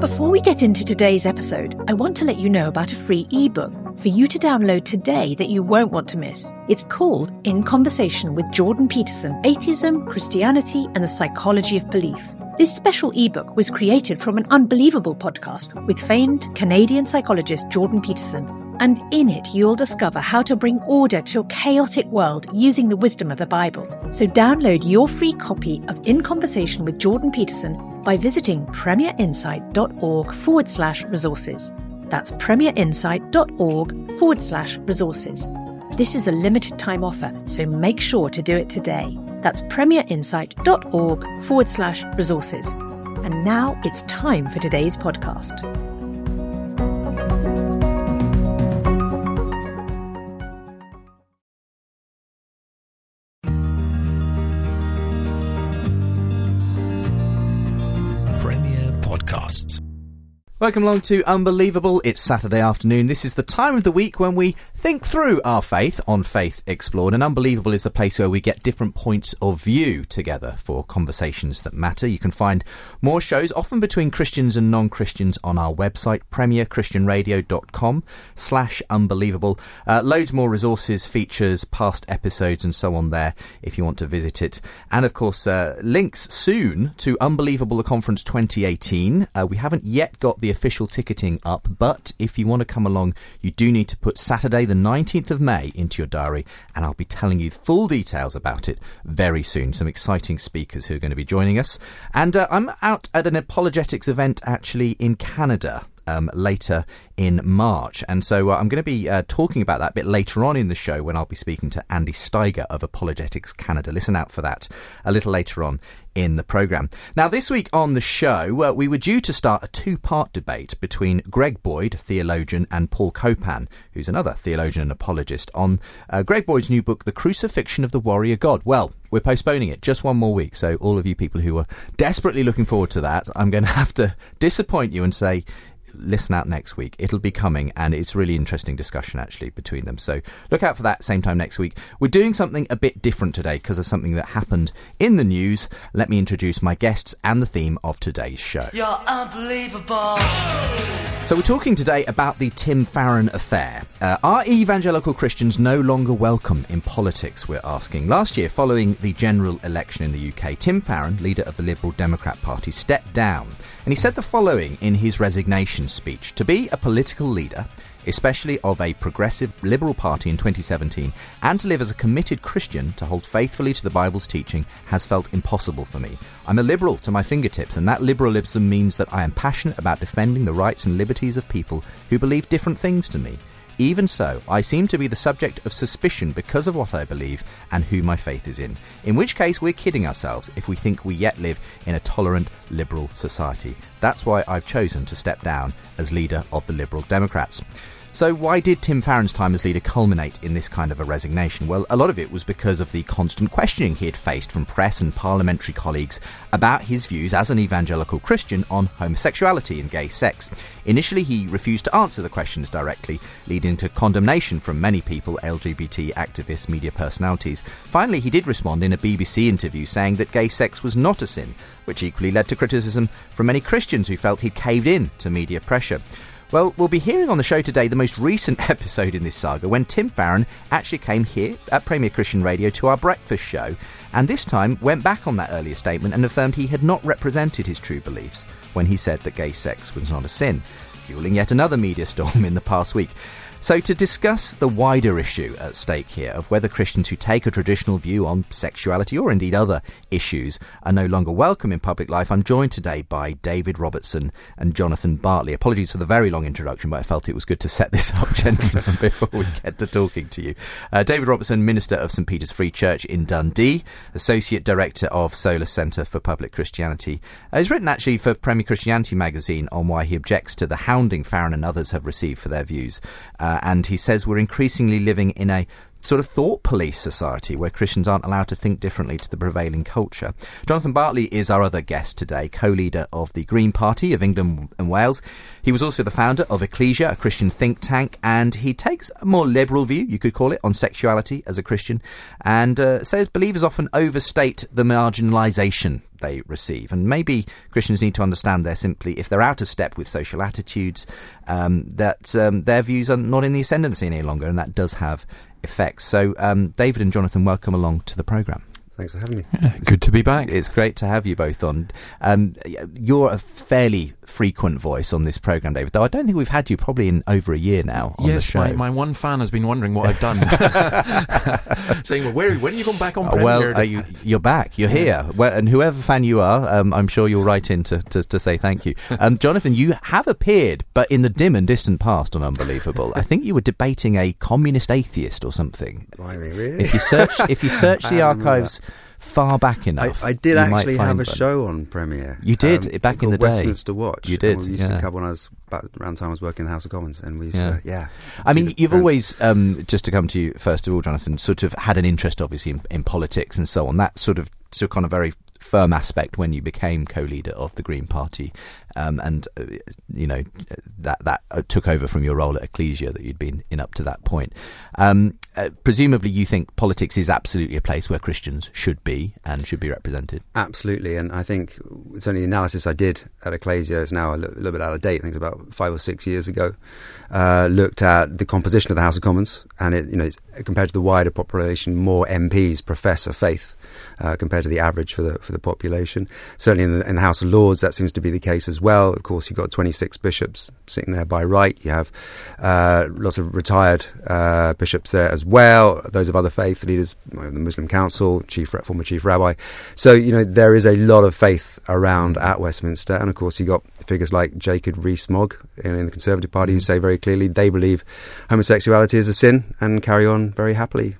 Before we get into today's episode, I want to let you know about a free ebook for you to download today that you won't want to miss. It's called In Conversation with Jordan Peterson, Atheism, Christianity, and the Psychology of Belief. This special ebook was created from an unbelievable podcast with famed Canadian psychologist Jordan Peterson. And in it, you'll discover how to bring order to a chaotic world using the wisdom of the Bible. So download your free copy of In Conversation with Jordan Peterson by visiting premierinsight.org/resources. That's premierinsight.org/resources. This is a limited time offer, so make sure to do it today. That's premierinsight.org/resources. And now it's time for today's podcast. Welcome along to Unbelievable. It's Saturday afternoon. This is the time of the week when we think through our faith on Faith Explored, and Unbelievable is the place where we get different points of view together for conversations that matter. You can find more shows, often between Christians and non-Christians, on our website, premierchristianradio.com/unbelievable. Loads more resources, features, past episodes and so on there if you want to visit it. And of course, links soon to Unbelievable, the Conference 2018. We haven't yet got the official ticketing up, but if you want to come along, you do need to put Saturday the 19th of May into your diary, and I'll be telling you full details about it very soon. Some exciting speakers who are going to be joining us. And I'm out at an apologetics event actually in Canada later in March, and so I'm going to be talking about that a bit later on in the show when I'll be speaking to Andy Steiger of Apologetics Canada. Listen out for that a little later on in the programme. Now, this week on the show, we were due to start a two-part debate between Greg Boyd, a theologian, and Paul Copan, who's another theologian and apologist, on Greg Boyd's new book, The Crucifixion of the Warrior God. Well, we're postponing it just one more week, so all of you people who are desperately looking forward to that, I'm going to have to disappoint you and say, listen out next week. It'll be coming, and it's really interesting discussion actually between them, so look out for that same time next week. We're doing something a bit different today because of something that happened in the news. Let me introduce my guests and the theme of today's show. You're unbelievable. So we're talking today about the Tim Farron affair. Are evangelical Christians no longer welcome in politics, we're asking. Last year, following the general election in the UK, Tim Farron, leader of the Liberal Democrat Party, stepped down. And he said the following in his resignation speech: "To be a political leader, especially of a progressive Liberal Party in 2017, and to live as a committed Christian, to hold faithfully to the Bible's teaching, has felt impossible for me. I'm a liberal to my fingertips, and that liberalism means that I am passionate about defending the rights and liberties of people who believe different things to me. Even so, I seem to be the subject of suspicion because of what I believe and who my faith is in which case we're kidding ourselves if we think we yet live in a tolerant liberal society. That's why I've chosen to step down as leader of the Liberal Democrats." So why did Tim Farron's time as leader culminate in this kind of a resignation? Well, a lot of it was because of the constant questioning he had faced from press and parliamentary colleagues about his views as an evangelical Christian on homosexuality and gay sex. Initially, he refused to answer the questions directly, leading to condemnation from many people, LGBT activists, media personalities. Finally, he did respond in a BBC interview saying that gay sex was not a sin, which equally led to criticism from many Christians who felt he'd caved in to media pressure. Well, we'll be hearing on the show today the most recent episode in this saga when Tim Farron actually came here at Premier Christian Radio to our breakfast show, and this time went back on that earlier statement and affirmed he had not represented his true beliefs when he said that gay sex was not a sin, fueling yet another media storm in the past week. So to discuss the wider issue at stake here of whether Christians who take a traditional view on sexuality or indeed other issues are no longer welcome in public life, I'm joined today by David Robertson and Jonathan Bartley. Apologies for the very long introduction, but I felt it was good to set this up, gentlemen, before we get to talking to you. David Robertson, minister of St Peter's Free Church in Dundee, Associate Director of Solar Centre for Public Christianity. He's written actually for Premier Christianity magazine on why he objects to the hounding Farron and others have received for their views. And he says we're increasingly living in a sort of thought police society where Christians aren't allowed to think differently to the prevailing culture. Jonathan Bartley is our other guest today, co-leader of the Green Party of England and Wales. He was also the founder of Ecclesia, a Christian think tank, and he takes a more liberal view, you could call it, on sexuality as a Christian, and says believers often overstate the marginalisation they receive. And maybe Christians need to understand if they're out of step with social attitudes, that their views are not in the ascendancy any longer, and that does have effects. So, David and Jonathan, welcome along to the programme. Thanks for having me. Yeah, good to be back. It's great to have you both on. You're a fairly frequent voice on this programme, David, though I don't think we've had you probably in over a year now on the show. Yes, my one fan has been wondering what I've done. Saying, when are you going back on Premier? Well, you're back. You're here. Well, and whoever fan you are, I'm sure you'll write in to say thank you. Jonathan, you have appeared, but in the dim and distant past on Unbelievable. I think you were debating a communist atheist or something. Blimey, really? If you search the archives far back enough, I did actually have a show on Premiere. You did back in the day. Westminster Watch. You did. We used to cover when I was around the time I was working in the House of Commons, and we used to. I mean, you've always, just to come to you first of all, Jonathan, sort of had an interest, obviously, in politics and so on. That sort of took on a very firm aspect when you became co-leader of the Green Party, and that took over from your role at Ecclesia that you'd been in up to that point. Presumably you think politics is absolutely a place where Christians should be and should be represented. Absolutely, and I think certainly the analysis I did at Ecclesia is now a little bit out of date. I think it's about 5 or 6 years ago. Looked at the composition of the House of Commons, and it's compared to the wider population, more MPs profess a faith compared to the average for the population. Certainly in the House of Lords, that seems to be the case as well. Of course, you've got 26 bishops sitting there by right. You have lots of retired bishops there as well, those of other faith leaders, the Muslim Council, former chief rabbi. So, there is a lot of faith around at Westminster. And of course, you've got figures like Jacob Rees-Mogg in the Conservative Party who say very clearly they believe homosexuality is a sin and carry on very happily.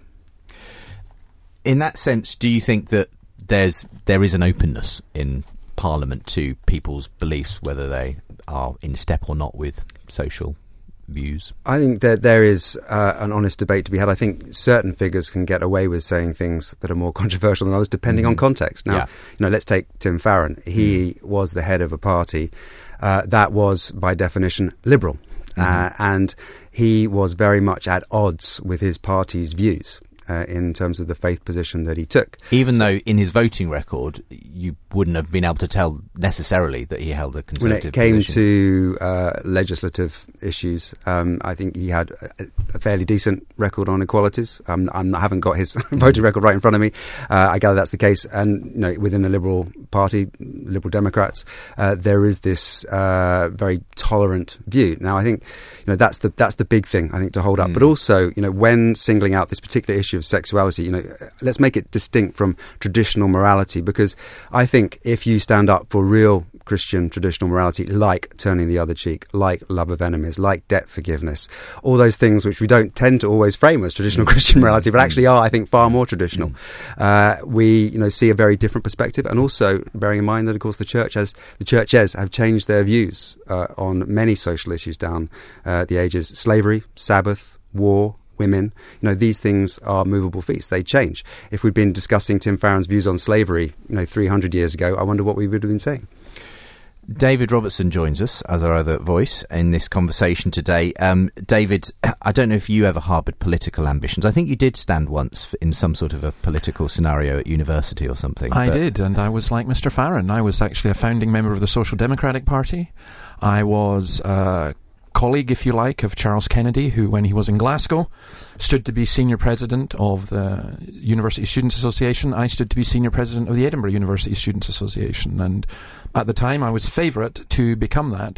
In that sense, do you think that there is an openness in Parliament to people's beliefs, whether they are in step or not with social views? I think that there is an honest debate to be had. I think certain figures can get away with saying things that are more controversial than others, depending on context. Now, let's take Tim Farron. He was the head of a party that was, by definition, liberal, and he was very much at odds with his party's views. In terms of the faith position that he took. Even though in his voting record, you wouldn't have been able to tell necessarily that he held a conservative position. When it came to legislative issues, I think he had a fairly decent record on equalities. I haven't got his voting record right in front of me. I gather that's the case. And within the Liberal Party, Liberal Democrats, there is this very tolerant view. Now, I think that's the big thing, I think, to hold up. But also, when singling out this particular issue of sexuality, let's make it distinct from traditional morality, because I think if you stand up for real Christian traditional morality, like turning the other cheek, like love of enemies, like debt forgiveness, all those things which we don't tend to always frame as traditional Christian morality, but actually are, I think, far more traditional. We, see a very different perspective, and also bearing in mind that, of course, the churches have changed their views on many social issues down the ages: slavery, Sabbath, war, women. These things are movable feasts. They change. If we'd been discussing Tim Farron's views on slavery, 300 years ago, I wonder what we would have been saying. David Robertson joins us as our other voice in this conversation today. David, I don't know if you ever harboured political ambitions. I think you did stand once in some sort of a political scenario at university or something. I did, and I was like Mr. Farron. I was actually a founding member of the Social Democratic Party. I was colleague, if you like, of Charles Kennedy, who, when he was in Glasgow, stood to be senior president of the University Students' Association. I stood to be senior president of the Edinburgh University Students' Association, and at the time I was favourite to become that,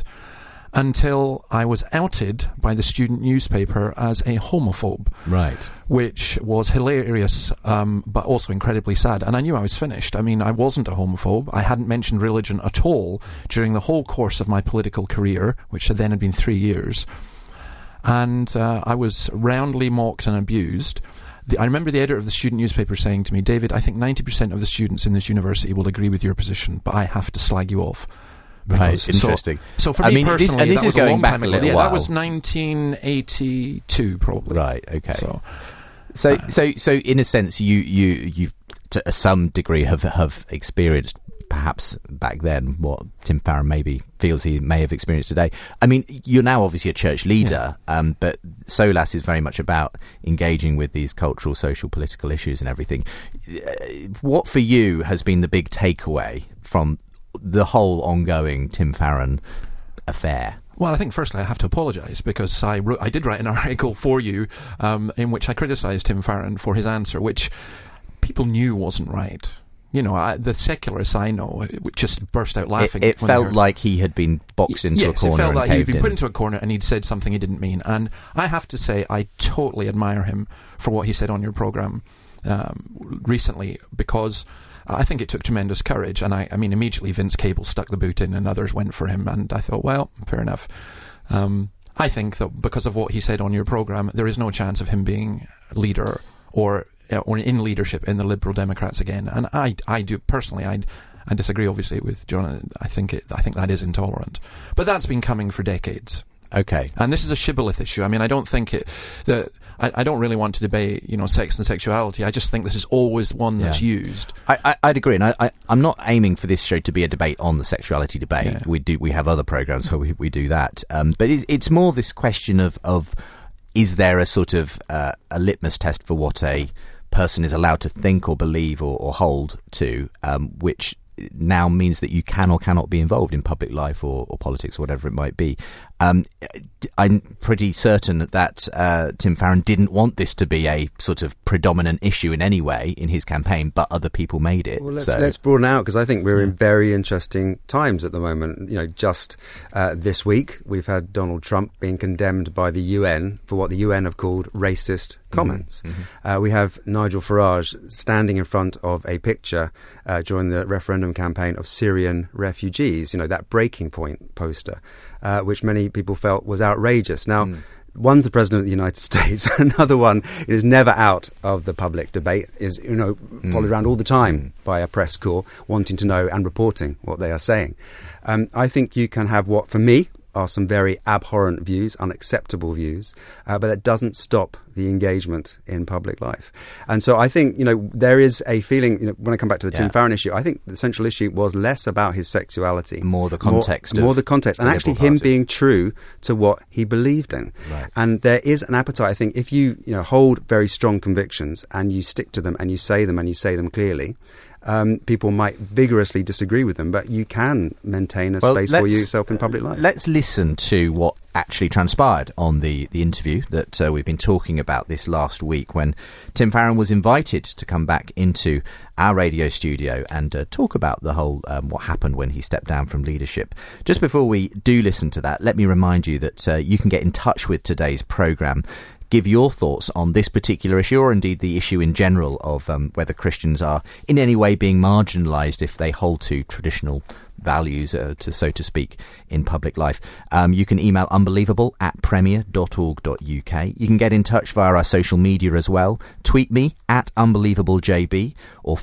until I was outed by the student newspaper as a homophobe. Right. Which was hilarious, but also incredibly sad. And I knew I was finished. I mean, I wasn't a homophobe. I hadn't mentioned religion at all during the whole course of my political career, which then had been 3 years. And I was roundly mocked and abused. I remember the editor of the student newspaper saying to me, "David, I think 90% of the students in this university will agree with your position, but I have to slag you off." Right, interesting. So for me personally, this that is was a going long back time a ago. little Yeah, while. that was 1982, probably. Right. Okay. So in a sense, you to some degree have experienced perhaps back then what Tim Farron maybe feels he may have experienced today. I mean, you're now obviously a church leader, but SOLAS is very much about engaging with these cultural, social, political issues and everything. What for you has been the big takeaway from the whole ongoing Tim Farron affair? Well, I think firstly I have to apologise because I did write an article for you in which I criticised Tim Farron for his answer, which people knew wasn't right. You know, the secularists I know just burst out laughing. It felt like he had been boxed into a corner. Yes, it felt like he'd been in. put into a corner and he'd said something he didn't mean. And I have to say I totally admire him for what he said on your programme recently, because I think it took tremendous courage. And I mean, immediately Vince Cable stuck the boot in and others went for him. And I thought, well, fair enough. I think that because of what he said on your programme, there is no chance of him being leader or in leadership in the Liberal Democrats again. And I do personally, I disagree obviously with John. I think that is intolerant. But that's been coming for decades. Okay. And this is a shibboleth issue. I mean, I don't think I don't really want to debate, sex and sexuality. I just think this is always one that's used. I'd agree, and I'm not aiming for this show to be a debate on the sexuality debate. Yeah. We have other programmes where we do that. But it's more this question of is there a sort of a litmus test for what a person is allowed to think or believe or hold to, which now means that you can or cannot be involved in public life or politics or whatever it might be. I'm pretty certain that Tim Farron didn't want this to be a sort of predominant issue in any way in his campaign, but other people made it. Well, let's broaden out, because I think we're in very interesting times at the moment. Just this week we've had Donald Trump being condemned by the UN for what the UN have called racist comments. Mm-hmm. We have Nigel Farage standing in front of a picture during the referendum campaign of Syrian refugees, that breaking point poster, which many people felt was outrageous. Now, one's the President of the United States, another one is never out of the public debate, is followed around all the time by a press corps wanting to know and reporting what they are saying. I think you can have what, for me, are some very abhorrent views, unacceptable views, but that doesn't stop the engagement in public life. And so I think, there is a feeling, when I come back to the Tim Farron issue, I think the central issue was less about his sexuality. More the context. More the context. And actually him being true to what he believed in. Right. And there is an appetite, I think, if you hold very strong convictions and you stick to them and you say them clearly, people might vigorously disagree with them, but you can maintain a space for yourself in public life. Let's listen to what actually transpired on the interview that we've been talking about this last week, when Tim Farron was invited to come back into our radio studio and talk about the whole what happened when he stepped down from leadership. Just before we do listen to that, let me remind you that you can get in touch with today's programme. Give your thoughts on this particular issue, or indeed the issue in general of whether Christians are in any way being marginalised if they hold to traditional values, so to speak, in public life. You can email unbelievable@premier.org.uk. You can get in touch via our social media as well. Tweet me @unbelievablejb or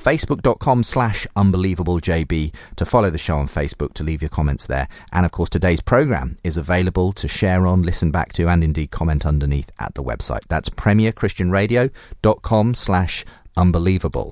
facebook.com/unbelievablejb to follow the show on Facebook, to leave your comments there. And of course, today's programme is available to share on, listen back to, and indeed comment underneath at the website. That's premierchristianradio.com/unbelievable.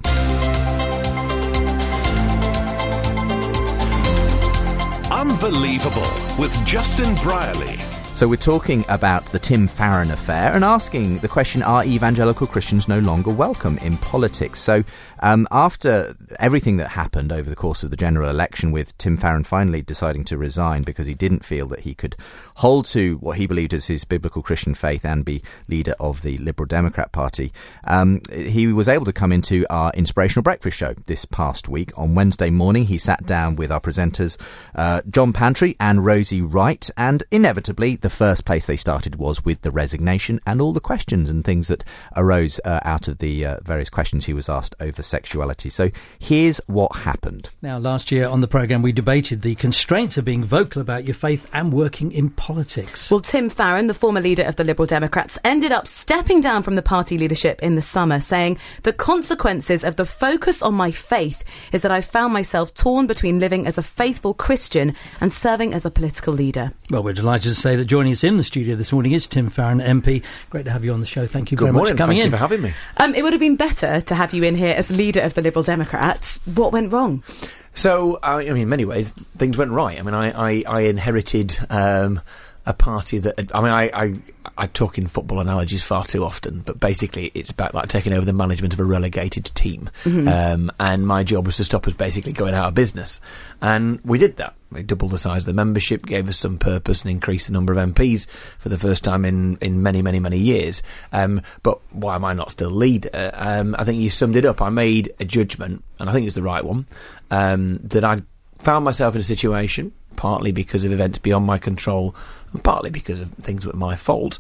Unbelievable with Justin Brierley. So we're talking about the Tim Farron affair and asking the question, are evangelical Christians no longer welcome in politics? So after everything that happened over the course of the general election, with Tim Farron finally deciding to resign because he didn't feel that he could hold to what he believed as his biblical Christian faith and be leader of the Liberal Democrat Party, he was able to come into our Inspirational Breakfast show this past week. On Wednesday morning, he sat down with our presenters, John Pantry and Rosie Wright, and inevitably the first place they started was with the resignation and all the questions and things that arose out of the various questions he was asked over sexuality. So here's what happened. Now, last year on the programme, we debated the constraints of being vocal about your faith and working in politics. Well, Tim Farron, the former leader of the Liberal Democrats, ended up stepping down from the party leadership in the summer, saying the consequences of the focus on my faith is that I found myself torn between living as a faithful Christian and serving as a political leader. Well, we're delighted to say that joining us in the studio this morning is Tim Farron, MP. Great to have you on the show. Thank you very much for coming in. Thank you for having me. It would have been better to have you in here as leader of the Liberal Democrats. What went wrong? So, I mean, in many ways, things went right. I mean, I inherited a party that... I talk in football analogies far too often, but basically it's about like taking over the management of a relegated team. And my job was to stop us basically going out of business. And we did that. We doubled the size of the membership, gave us some purpose and increased the number of MPs for the first time in many, many, many years. But why am I not still leader? I think you summed it up. I made a judgment, and I think it's the right one, that I found myself in a situation, partly because of events beyond my control and partly because of things that were my fault,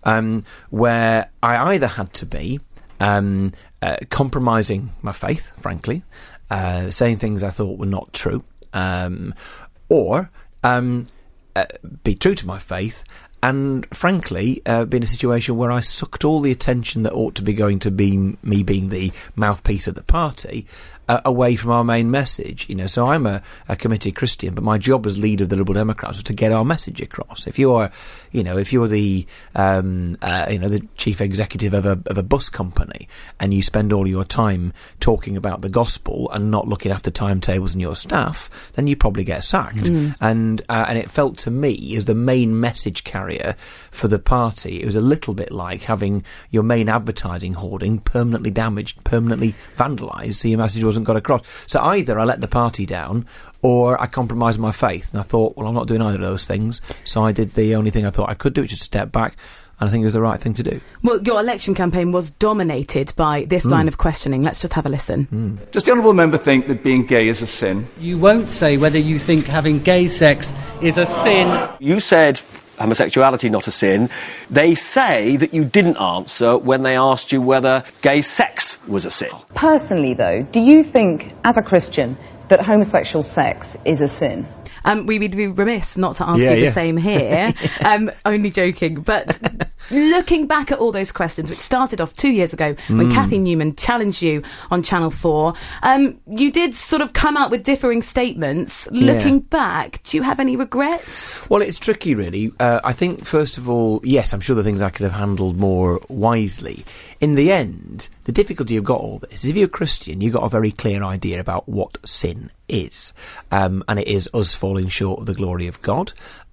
where I either had to be compromising my faith, frankly, saying things I thought were not true, or be true to my faith and, frankly, be in a situation where I sucked all the attention that ought to be going to be me being the mouthpiece of the party away from our main message. So I'm a committed Christian, but my job as leader of the Liberal Democrats was to get our message across. If you're the the chief executive of a bus company and you spend all your time talking about the gospel and not looking after timetables and your staff, then you probably get sacked. And it felt to me, as the main message carrier for the party, it was a little bit like having your main advertising hoarding permanently damaged, permanently vandalised, so your message wasn't got across. So either I let the party down or I compromised my faith. And I thought, well, I'm not doing either of those things. So I did the only thing I thought I could do, which is step back. And I think it was the right thing to do. Well, your election campaign was dominated by this line of questioning. Let's just have a listen. Does the honourable member think that being gay is a sin? You won't say whether you think having gay sex is a sin. You said homosexuality not a sin. They say that you didn't answer when they asked you whether gay sex was a sin. Personally, though, do you think, as a Christian, that homosexual sex is a sin? We would be remiss not to ask you the same here. Only joking. But looking back at all those questions, which started off 2 years ago when Cathy Newman challenged you on Channel 4, you did sort of come out with differing statements. Looking back, do you have any regrets? Well, it's tricky, really. I think, first of all, yes, I'm sure the things I could have handled more wisely. In the end, the difficulty you've got all this is if you're a Christian, you've got a very clear idea about what sin is. And it is us falling short of the glory of God.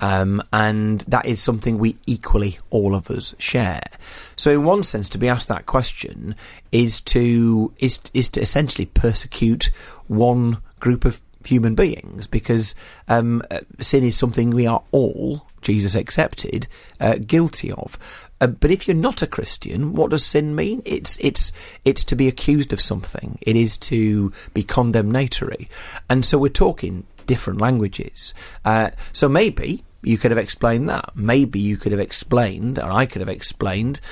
And that is something we equally, all of us, share. So in one sense, to be asked that question is to essentially persecute one group of human beings, because sin is something we are all, Jesus accepted, guilty of. But if you're not a Christian, what does sin mean? It's to be accused of something. It is to be condemnatory. And so we're talking different languages. So maybe you could have explained that. Maybe you could have explained, or I could have explained,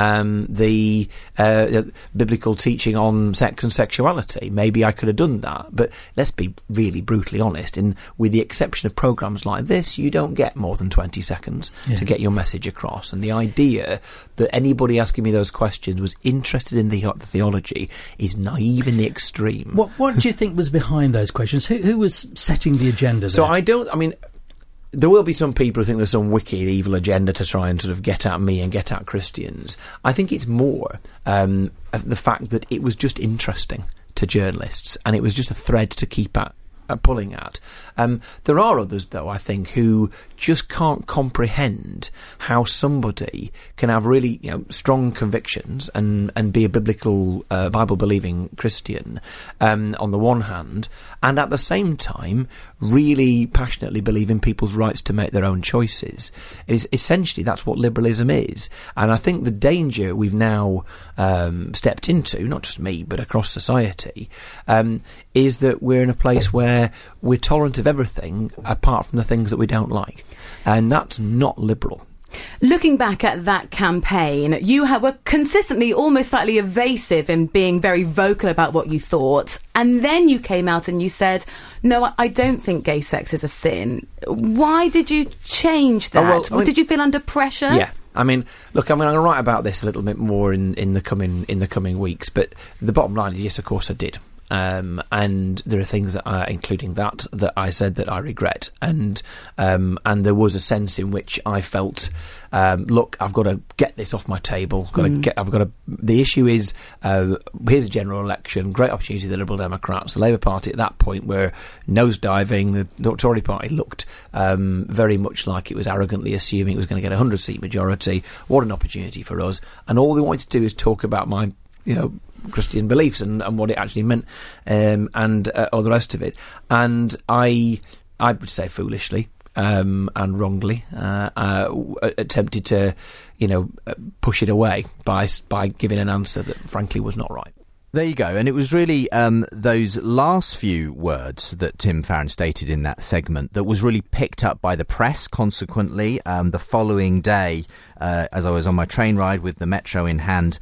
the biblical teaching on sex and sexuality. Maybe I could have done that. But let's be really brutally honest. With the exception of programmes like this, you don't get more than 20 seconds to get your message across. And the idea that anybody asking me those questions was interested in the theology is naive in the extreme. What do you think was behind those questions? Who was setting the agenda there? There will be some people who think there's some wicked, evil agenda to try and sort of get at me and get at Christians. I think it's more the fact that it was just interesting to journalists and it was just a thread to keep pulling at. There are others, though, I think, who just can't comprehend how somebody can have really strong convictions and be a biblical, Bible-believing Christian on the one hand, and at the same time really passionately believe in people's rights to make their own choices. Essentially, that's what liberalism is. And I think the danger we've now stepped into, not just me, but across society, is that we're in a place where we're tolerant of everything apart from the things that we don't like. And that's not liberal. Looking back at that campaign, you were consistently almost slightly evasive in being very vocal about what you thought. And then you came out and you said, no, I don't think gay sex is a sin. Why did you change that? Did you feel under pressure? Yeah. Look, I'm going to write about this a little bit more in the coming weeks. But the bottom line is, yes, of course I did. and there are things that, including that I said that I regret, and there was a sense in which I felt, look, I've got to get this off my table. The issue is, here's a general election, great opportunity for the Liberal Democrats. The Labour Party at that point were nosediving. The Tory Party looked very much like it was arrogantly assuming it was going to get a 100-seat majority. What an opportunity for us! And all they wanted to do is talk about my, Christian beliefs and what it actually meant, and all the rest of it. And I would say foolishly and wrongly attempted to, push it away by giving an answer that frankly was not right. There you go. And it was really those last few words that Tim Farron stated in that segment that was really picked up by the press. Consequently, the following day, as I was on my train ride with the Metro in hand,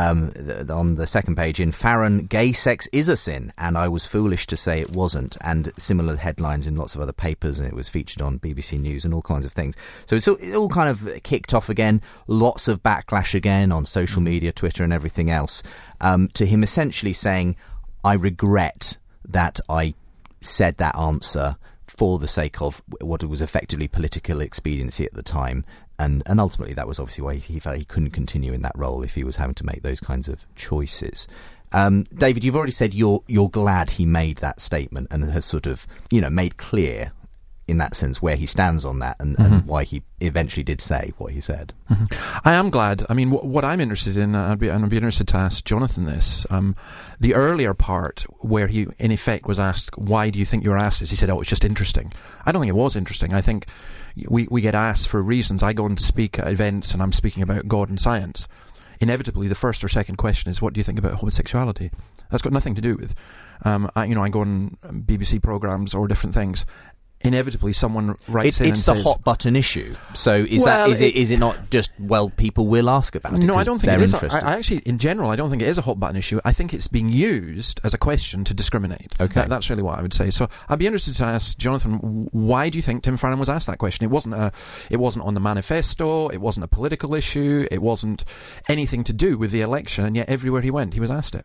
on the second page, in Farron, gay sex is a sin, and I was foolish to say it wasn't, and similar headlines in lots of other papers, and it was featured on BBC News and all kinds of things. So it all kind of kicked off again, lots of backlash again on social media, Twitter and everything else, to him essentially saying, I regret that I said that answer for the sake of what was effectively political expediency at the time. And ultimately, that was obviously why he felt he couldn't continue in that role if he was having to make those kinds of choices. David, you've already said you're glad he made that statement and has sort of, made clear in that sense where he stands on that and why he eventually did say what he said. I am glad. I mean, what I'm interested in, I'd be interested to ask Jonathan this. The earlier part where he, in effect, was asked, why do you think you were asked this? He said, oh, it's just interesting. I don't think it was interesting. I think we get asked for reasons. I go and speak at events and I'm speaking about God and science. Inevitably, the first or second question is, what do you think about homosexuality? That's got nothing to do with, I go on BBC programmes or different things. Inevitably, someone writes in and says... It's the hot button issue. So is it not just, people will ask about it? No, I don't think it is. I actually, in general, I don't think it is a hot button issue. I think it's being used as a question to discriminate. Okay. That's really what I would say. So I'd be interested to ask Jonathan, why do you think Tim Farron was asked that question? It wasn't on the manifesto, it wasn't a political issue, it wasn't anything to do with the election, and yet everywhere he went, he was asked it.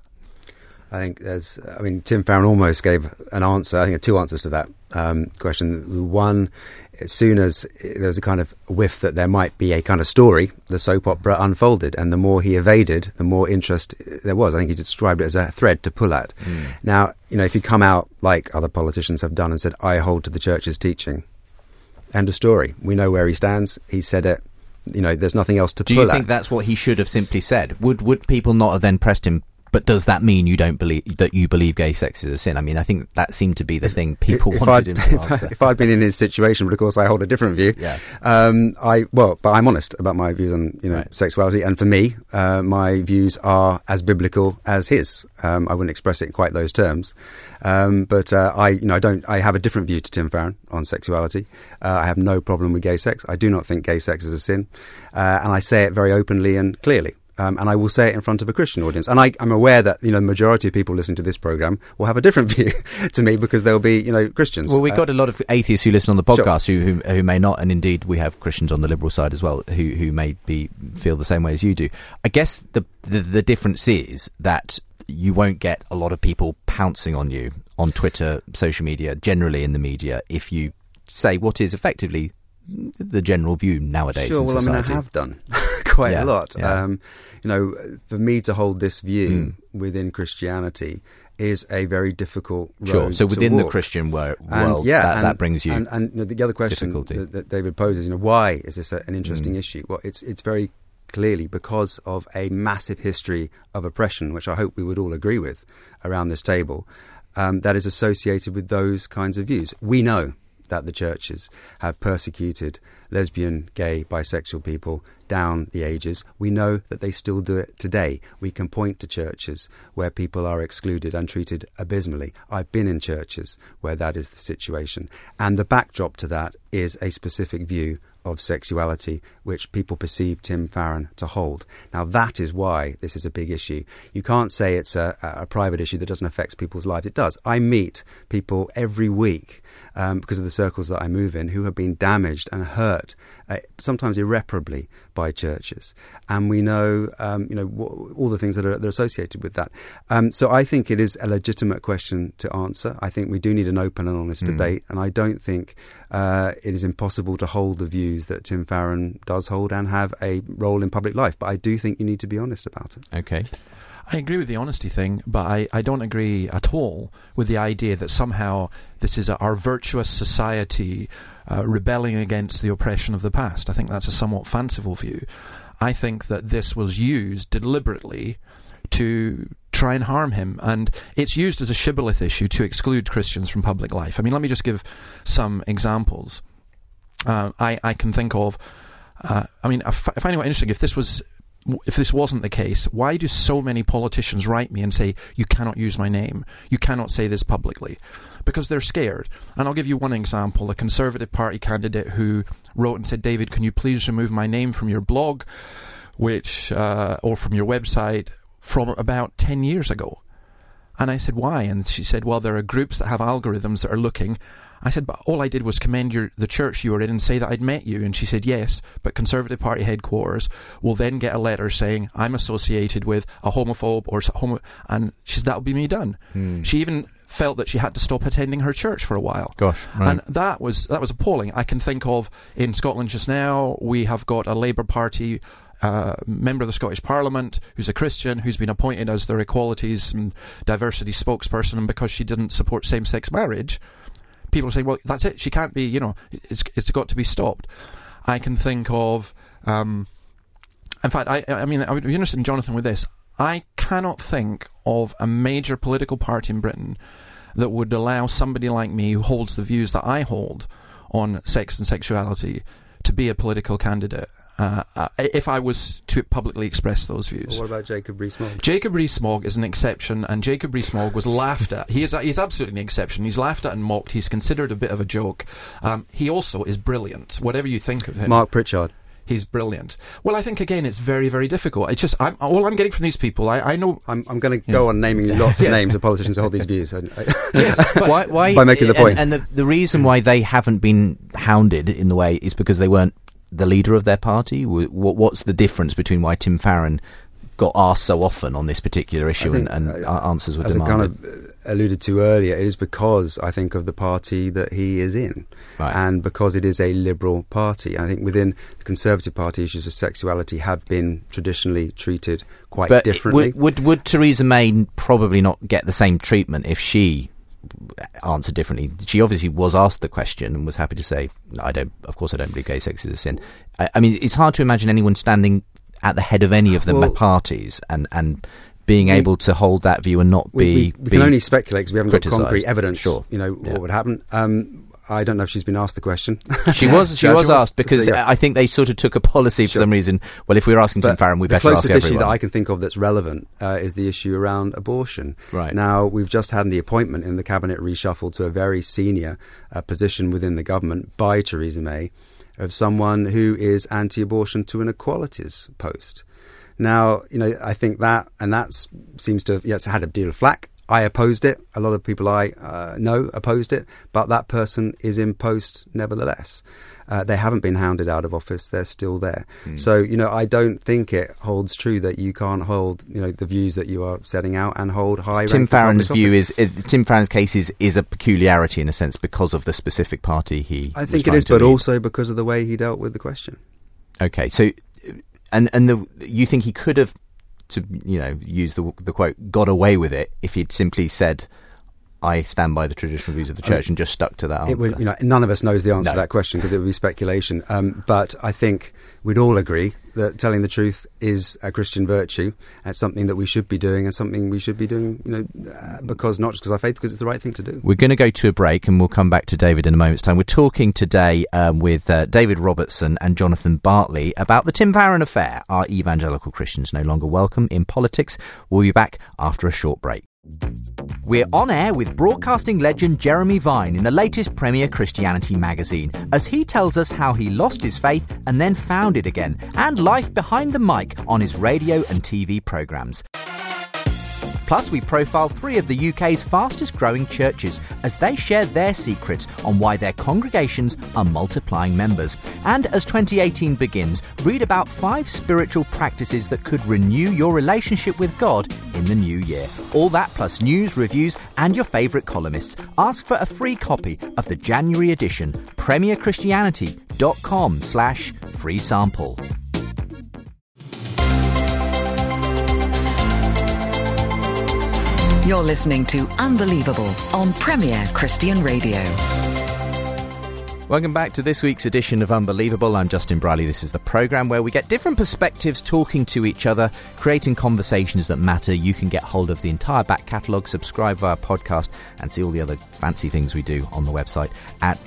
I think Tim Farron almost gave an answer. I think two answers to that question. One, as soon as there was a kind of whiff that there might be a kind of story, the soap opera unfolded, and the more he evaded, the more interest there was. I think he described it as a thread to pull at. Now, if you come out like other politicians have done and said, I hold to the church's teaching, end of story. We know where he stands. He said it. There's nothing else to pull at. Do you think that's what he should have simply said? Would people not have then pressed him? But does that mean you don't believe that you believe gay sex is a sin? I mean, I think that seemed to be the thing people wanted him to answer. If I'd been in his situation, but of course I hold a different view. Yeah. But I'm honest about my views on sexuality, and for me, my views are as biblical as his. I wouldn't express it in quite those terms, but I have a different view to Tim Farron on sexuality. I have no problem with gay sex. I do not think gay sex is a sin, and I say it very openly and clearly. And I will say it in front of a Christian audience. And I'm aware that, the majority of people listening to this programme will have a different view to me because they'll be, Christians. Well, we've got a lot of atheists who listen on the podcast who may not, and indeed we have Christians on the liberal side as well who may feel the same way as you do. I guess the difference is that you won't get a lot of people pouncing on you on Twitter, social media, generally in the media, if you say what is effectively the general view nowadays in society. I have done quite a lot. Yeah. For me to hold this view within Christianity is a very difficult road Sure. So within to the walk. World, that brings you and the other question that David poses, why is this an interesting issue? Well, it's very clearly because of a massive history of oppression, which I hope we would all agree with around this table, that is associated with those kinds of views. We know that the churches have persecuted lesbian, gay, bisexual people down the ages. We know that they still do it today. We can point to churches where people are excluded and treated abysmally. I've been in churches where that is the situation. And the backdrop to that is a specific view of sexuality which people perceive Tim Farron to hold. Now, that is why this is a big issue. You can't say it's a private issue that doesn't affect people's lives. It does. I meet people every week because of the circles that I move in who have been damaged and hurt, sometimes irreparably, by churches. And we know, all the things that are associated with that. So I think it is a legitimate question to answer. I think we do need an open and honest debate, and I don't think it is impossible to hold the views that Tim Farron does hold and have a role in public life. But I do think you need to be honest about it. Okay. I agree with the honesty thing, but I don't agree at all with the idea that somehow this is our virtuous society rebelling against the oppression of the past. I think that's a somewhat fanciful view. I think that this was used deliberately to try and harm him, and it's used as a shibboleth issue to exclude Christians from public life. I mean, let me just give some examples. I can think of, I find it quite interesting, if this wasn't the case, why do so many politicians write me and say, you cannot use my name, you cannot say this publicly? Because they're scared. And I'll give you one example. A Conservative Party candidate who wrote and said, David, can you please remove my name from your blog, or from your website, from about 10 years ago? And I said, why? And she said, well, there are groups that have algorithms that are looking. I said, but all I did was commend the church you were in and say that I'd met you. And she said, yes, but Conservative Party headquarters will then get a letter saying I'm associated with a homophobe and she said, that'll be me done. She even felt that she had to stop attending her church for a while. Gosh, right. And that was appalling. I can think of, in Scotland just now, we have got a Labour Party member of the Scottish Parliament who's a Christian, who's been appointed as their equalities and diversity spokesperson, and because she didn't support same-sex marriage, people are saying, well, that's it, she can't be, it's got to be stopped. I can think of, in fact, I would be interested in Jonathan with this. I cannot think of a major political party in Britain that would allow somebody like me, who holds the views that I hold on sex and sexuality, to be a political candidate. If I was to publicly express those views. Well, what about Jacob Rees-Mogg? Jacob Rees-Mogg is an exception, and Jacob Rees-Mogg was laughed at. He's absolutely an exception. He's laughed at and mocked. He's considered a bit of a joke. He also is brilliant, whatever you think of him. Mark Pritchard. He's brilliant. Well, I think, again, it's very, very difficult. It's just, all I'm getting from these people, I know... I'm going to go on naming lots of names of politicians who hold these views. Yes, but why, by making the point. And the reason why they haven't been hounded in the way is because they weren't the leader of their party? What's the difference between why Tim Farron got asked so often on this particular issue and answers were demanded? As I kind of alluded to earlier, it is because, I think, of the party that he is in. Right. And because it is a liberal party. I think within the Conservative Party, issues of sexuality have been traditionally treated quite differently. Would Theresa May probably not get the same treatment if she answered differently? She obviously was asked the question and was happy to say, of course I don't believe gay sex is a sin. I mean, it's hard to imagine anyone standing at the head of any of the parties and being able to hold that view and not we can only speculate because we haven't got concrete evidence. Sure. What would happen. I don't know if she's been asked the question. She was asked because I think they sort of took a policy for some reason. Well, if we're asking Tim Farron, we better ask everyone. The closest issue that I can think of that's relevant is the issue around abortion. Right. Now, we've just had the appointment in the cabinet reshuffle to a very senior position within the government by Theresa May of someone who is anti-abortion to an equalities post. Now, I think that seems to have had a deal of flack. I opposed it. A lot of people I know opposed it, but that person is in post nevertheless. They haven't been hounded out of office. They're still there. So, I don't think it holds true that you can't hold, the views that you are setting out and hold high. Tim Farron's view Tim Farron's case is a peculiarity in a sense because of the specific party he I think it is, but also because of the way he dealt with the question. Okay, so, you think he could have, to use the quote, got away with it if he'd simply said, I stand by the traditional views of the church and just stuck to that answer? None of us knows the answer to that question because it would be speculation. But I think we'd all agree that telling the truth is a Christian virtue. It's something that we should be doing and something we should be doing, because not just because of faith, because it's the right thing to do. We're going to go to a break and we'll come back to David in a moment's time. We're talking today with David Robertson and Jonathan Bartley about the Tim Farron affair. Are evangelical Christians no longer welcome in politics? We'll be back after a short break. We're on air with broadcasting legend Jeremy Vine in the latest Premier Christianity magazine, as he tells us how he lost his faith and then found it again, and life behind the mic on his radio and TV programmes. Plus, we profile 3 of the UK's fastest growing churches as they share their secrets on why their congregations are multiplying members. And as 2018 begins, read about 5 spiritual practices that could renew your relationship with God in the new year. All that plus news, reviews and your favourite columnists. Ask for a free copy of the January edition, premierchristianity.com/free sample. You're listening to Unbelievable on Premier Christian Radio. Welcome back to this week's edition of Unbelievable. I'm Justin Briley. This is the programme where we get different perspectives talking to each other, creating conversations that matter. You can get hold of the entire back catalogue, subscribe via podcast and see all the other fancy things we do on the website at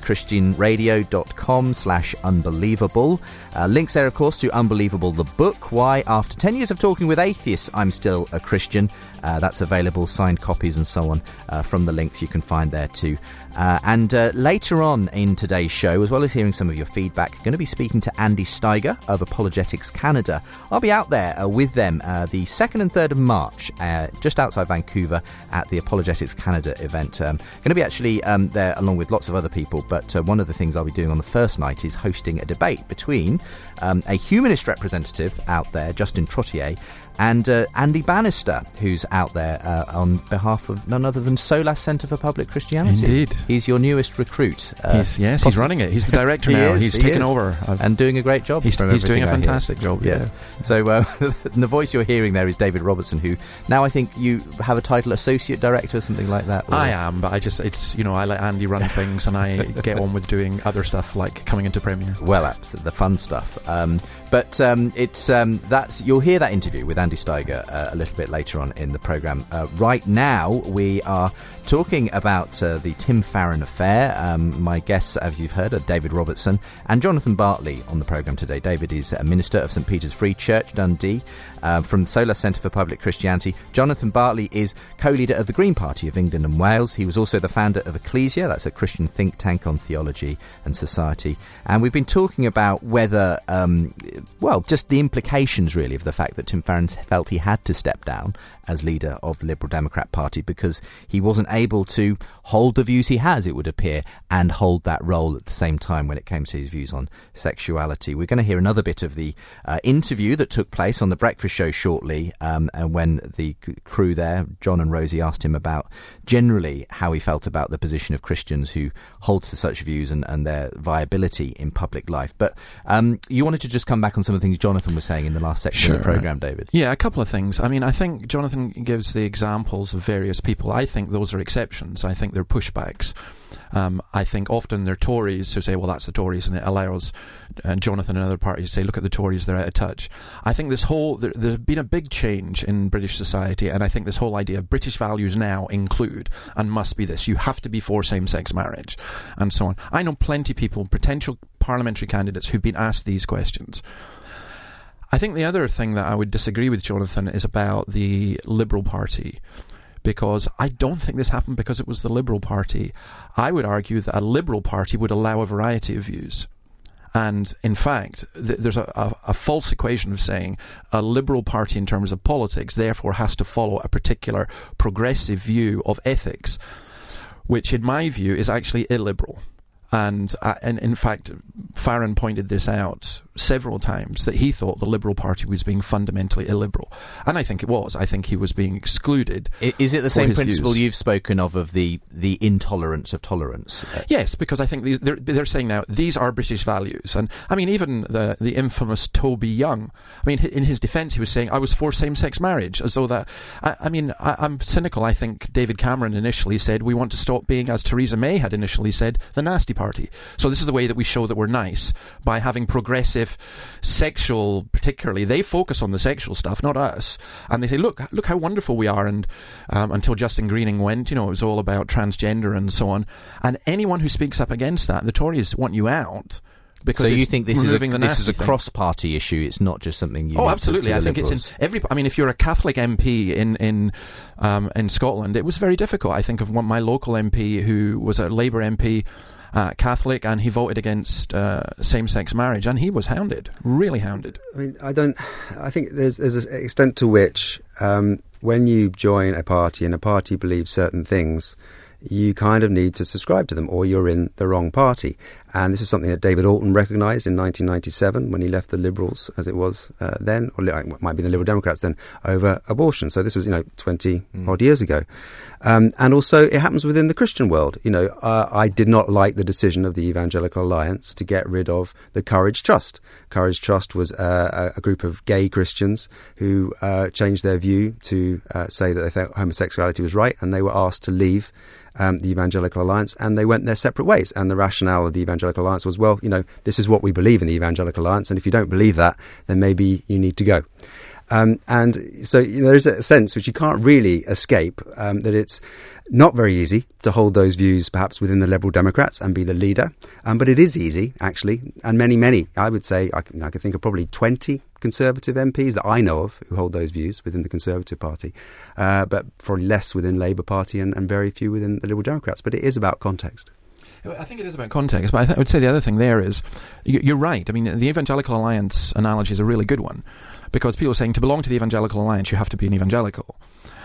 premierchristianradio.com/unbelievable. Links there, of course, to Unbelievable the book, Why After 10 Years of Talking with Atheists I'm Still a Christian. That's available, signed copies and so on, from the links you can find there too. And later on in today's show, as well as hearing some of your feedback, going to be speaking to Andy Steiger of Apologetics Canada. I'll be out there with them the 2nd and 3rd of March, just outside Vancouver at the Apologetics Canada event. Going to be actually there along with lots of other people, but one of the things I'll be doing on the first night is hosting a debate between a humanist representative out there, Justin Trottier, and Andy Bannister, who's out there on behalf of none other than Solas Centre for Public Christianity. Indeed. He's your newest recruit. He's running it. He's the director now. He's taken over. And doing a great job. He's doing a fantastic job, yes. So the voice you're hearing there is David Robertson, who now I think you have a title Associate Director or something like that. Or? I am, but I let Andy run things and I get on with doing other stuff like coming into Premier. Well, absolutely, the fun stuff. You'll hear that interview with Andy Steiger a little bit later on in the programme. Right now, we are talking about the Tim Farron affair. My guests, as you've heard, are David Robertson and Jonathan Bartley on the programme today. David is a minister of St Peter's Free Church, Dundee, from the Solas Centre for Public Christianity. Jonathan Bartley is co-leader of the Green Party of England and Wales. He was also the founder of Ecclesia, that's a Christian think tank on theology and society. And we've been talking about whether, just the implications really of the fact that Tim Farron felt he had to step down as leader of the Liberal Democrat Party because he wasn't able to hold the views he has, it would appear, and hold that role at the same time when it came to his views on sexuality. We're going to hear another bit of the interview that took place on The Breakfast Show shortly, and when the crew there, John and Rosie, asked him about generally how he felt about the position of Christians who hold to such views and their viability in public life. But you wanted to just come back on some of the things Jonathan was saying in the last section of the programme, David. Yeah, a couple of things. I mean, I think Jonathan gives the examples of various people. I think those are exceptions. I think they're pushbacks. I think often they're Tories who say, well, that's the Tories, and it allows Jonathan and other parties to say, look at the Tories, they're out of touch. I think there's been a big change in British society, and I think this whole idea of British values now include and must be this. You have to be for same-sex marriage, and so on. I know plenty of people, potential parliamentary candidates, who've been asked these questions. I think the other thing that I would disagree with Jonathan is about the Liberal Party, because I don't think this happened because it was the Liberal Party. I would argue that a Liberal Party would allow a variety of views. And in fact, there's a false equation of saying a Liberal Party in terms of politics therefore has to follow a particular progressive view of ethics, which in my view is actually illiberal. And in fact, Farron pointed this out several times, that he thought the Liberal Party was being fundamentally illiberal. And I think it was. I think he was being excluded. Is it the same principle views. You've spoken of the intolerance of tolerance? Yes, because I think they're saying now, these are British values. And I mean, even the infamous Toby Young, I mean, in his defence, he was saying, I was for same-sex marriage. As though that, I'm cynical. I think David Cameron initially said, we want to stop being, as Theresa May had initially said, the nasty party. So this is the way that we show that we're nice, by having progressive sexual, particularly, they focus on the sexual stuff, not us, and they say, look how wonderful we are. And until Justin Greening went, it was all about transgender and so on, and anyone who speaks up against that, the Tories want you out. because so you think this is a nasty thing. cross-party issue? It's not just something you. Oh, absolutely. I think Liberals. it's in every. I mean, if you're a Catholic MP in Scotland, it was very difficult. I think of my local MP who was a Labour MP. Catholic, and he voted against same-sex marriage, and he was hounded, really hounded. I mean, I think there's an extent to which when you join a party and a party believes certain things, you kind of need to subscribe to them, or you're in the wrong party. And this is something that David Alton recognised in 1997 when he left the Liberals, as it was then, or it might be the Liberal Democrats then, over abortion. So this was, 20 odd years ago. And also, it happens within the Christian world. I did not like the decision of the Evangelical Alliance to get rid of the Courage Trust. Courage Trust was a group of gay Christians who changed their view to say that they thought homosexuality was right, and they were asked to leave the Evangelical Alliance, and they went their separate ways. And the rationale of the Evangelical Alliance was, well, this is what we believe in the Evangelical Alliance, and if you don't believe that, then maybe you need to go. And so there's a sense which you can't really escape, that it's not very easy to hold those views perhaps within the Liberal Democrats and be the leader. But it is easy, actually, and many, I would say, I could think of probably 20 Conservative MPs that I know of who hold those views within the Conservative Party, but probably less within Labour Party and very few within the Liberal Democrats. But it is about context. I think it is about context, but I would say the other thing there is, you're right. I mean, the Evangelical Alliance analogy is a really good one, because people are saying to belong to the Evangelical Alliance, you have to be an evangelical.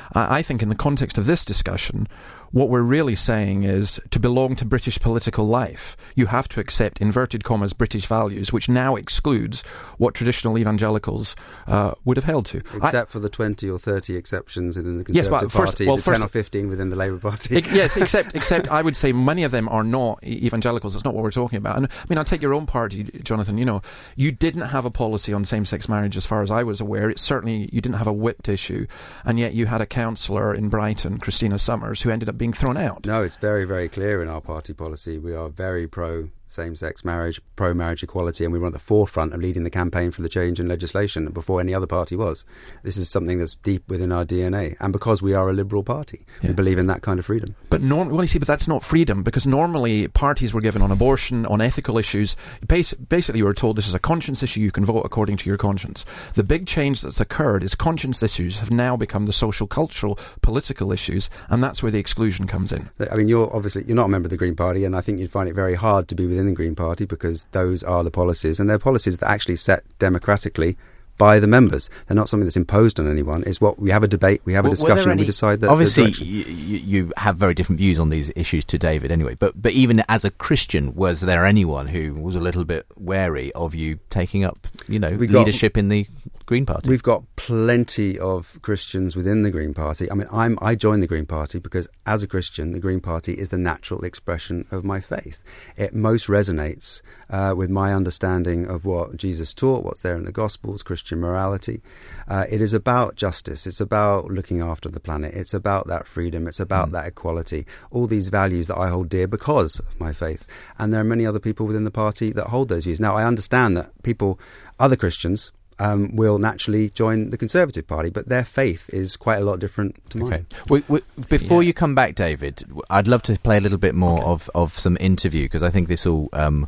I think in the context of this discussion, what we're really saying is to belong to British political life, you have to accept, inverted commas, British values, which now excludes what traditional evangelicals would have held to. Except for the 20 or 30 exceptions within the Conservative Party, the 10 or 15 within the Labour Party. Yes, except I would say many of them are not evangelicals. That's not what we're talking about. And I mean, I'll take your own party, Jonathan. You didn't have a policy on same-sex marriage as far as I was aware. It's certainly, you didn't have a whipped issue, and yet you had a councillor in Brighton, Christina Summers, who ended up being thrown out. No, it's very, very clear in our party policy. We are very pro same-sex marriage, pro-marriage equality, and we were at the forefront of leading the campaign for the change in legislation before any other party was. This is something that's deep within our DNA, and because we are a liberal party, we believe in that kind of freedom. But but that's not freedom, because normally parties were given on abortion, on ethical issues. Basically, you were told this is a conscience issue, you can vote according to your conscience. The big change that's occurred is conscience issues have now become the social, cultural, political issues, and that's where the exclusion comes in. I mean, you're not a member of the Green Party, and I think you'd find it very hard to be within the Green Party, because those are the policies, and they're policies that are actually set democratically by the members. They're not something that's imposed on anyone. It's what we have a debate, we have a discussion, and we decide that. Obviously, you have very different views on these issues to David anyway, but even as a Christian, was there anyone who was a little bit wary of you taking up leadership in the Green Party? We've got plenty of Christians within the Green Party. I mean, I joined the Green Party because as a Christian, the Green Party is the natural expression of my faith. It most resonates with my understanding of what Jesus taught, what's there in the Gospels, Christian morality. It is about justice. It's about looking after the planet. It's about that freedom. It's about that equality. All these values that I hold dear because of my faith. And there are many other people within the party that hold those views. Now, I understand that other Christians, will naturally join the Conservative Party, but their faith is quite a lot different to mine. Before you come back, David, I'd love to play a little bit more of some interview, because I think this all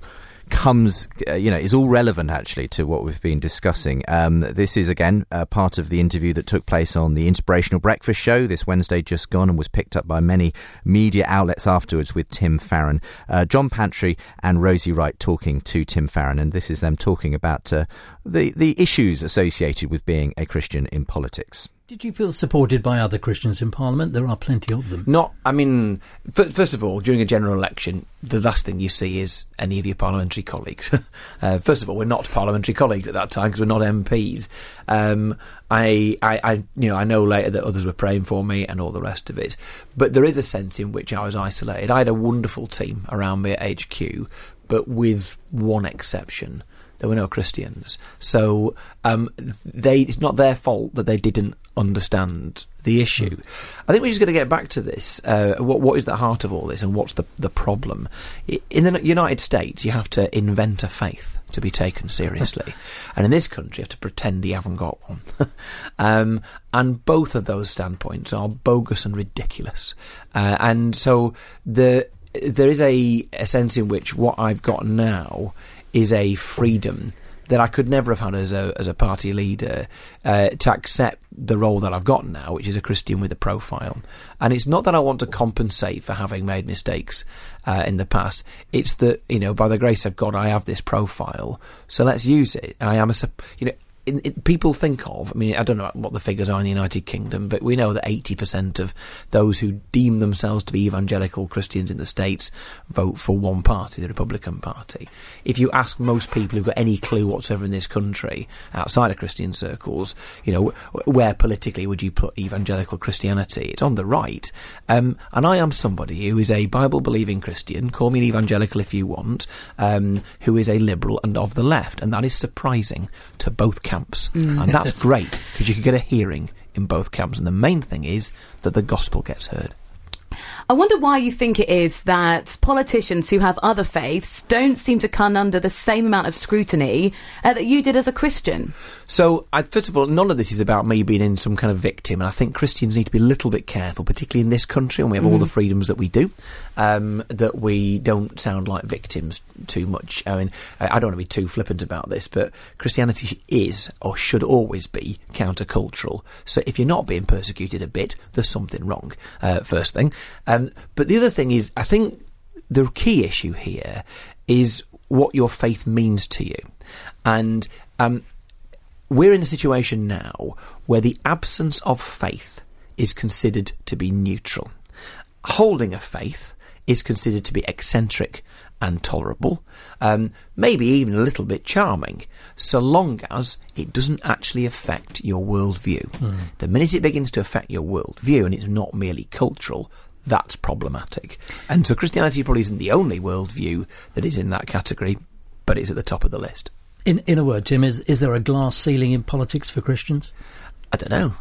comes, is all relevant actually to what we've been discussing. This is again part of the interview that took place on the Inspirational Breakfast Show this Wednesday just gone, and was picked up by many media outlets afterwards, with Tim Farron, John Pantry and Rosie Wright talking to Tim Farron, and this is them talking about the issues associated with being a Christian in politics. Did you feel supported by other Christians in Parliament? There are plenty of them. First of all, during a general election, the last thing you see is any of your parliamentary colleagues. First of all, we're not parliamentary colleagues at that time because we're not MPs. I know later that others were praying for me and all the rest of it. But there is a sense in which I was isolated. I had a wonderful team around me at HQ, but with one exception. There were no Christians. So it's not their fault that they didn't understand the issue. I think we're just going to get back to this. What is the heart of all this, and what's the problem? In the United States, you have to invent a faith to be taken seriously. And in this country, you have to pretend you haven't got one. And both of those standpoints are bogus and ridiculous. And so there is a sense in which what I've got now is a freedom that I could never have had as a party leader, to accept the role that I've got now, which is a Christian with a profile. And it's not that I want to compensate for having made mistakes in the past. It's that, by the grace of God, I have this profile, so let's use it. I am people think of, I don't know what the figures are in the United Kingdom, but we know that 80% of those who deem themselves to be evangelical Christians in the States vote for one party, the Republican Party. If you ask most people who've got any clue whatsoever in this country, outside of Christian circles, where politically would you put evangelical Christianity? It's on the right. And I am somebody who is a Bible-believing Christian, call me an evangelical if you want, who is a liberal and of the left, and that is surprising to both camps. And that's great, because you can get a hearing in both camps, and the main thing is that the gospel gets heard. I wonder why you think it is that politicians who have other faiths don't seem to come under the same amount of scrutiny that you did as a Christian. So, first of all, none of this is about me being in some kind of victim, and I think Christians need to be a little bit careful, particularly in this country, and we have all the freedoms that we do, that we don't sound like victims too much. I don't want to be too flippant about this, but Christianity is, or should always be, countercultural. So if you're not being persecuted a bit, there's something wrong, first thing. But the other thing is, I think the key issue here is what your faith means to you. And we're in a situation now where the absence of faith is considered to be neutral. Holding a faith is considered to be eccentric and tolerable, maybe even a little bit charming, so long as it doesn't actually affect your worldview. The minute it begins to affect your worldview, and it's not merely cultural, that's problematic. And so Christianity probably isn't the only worldview that is in that category, but it's at the top of the list. In a word, Tim, is there a glass ceiling in politics for Christians? I don't know.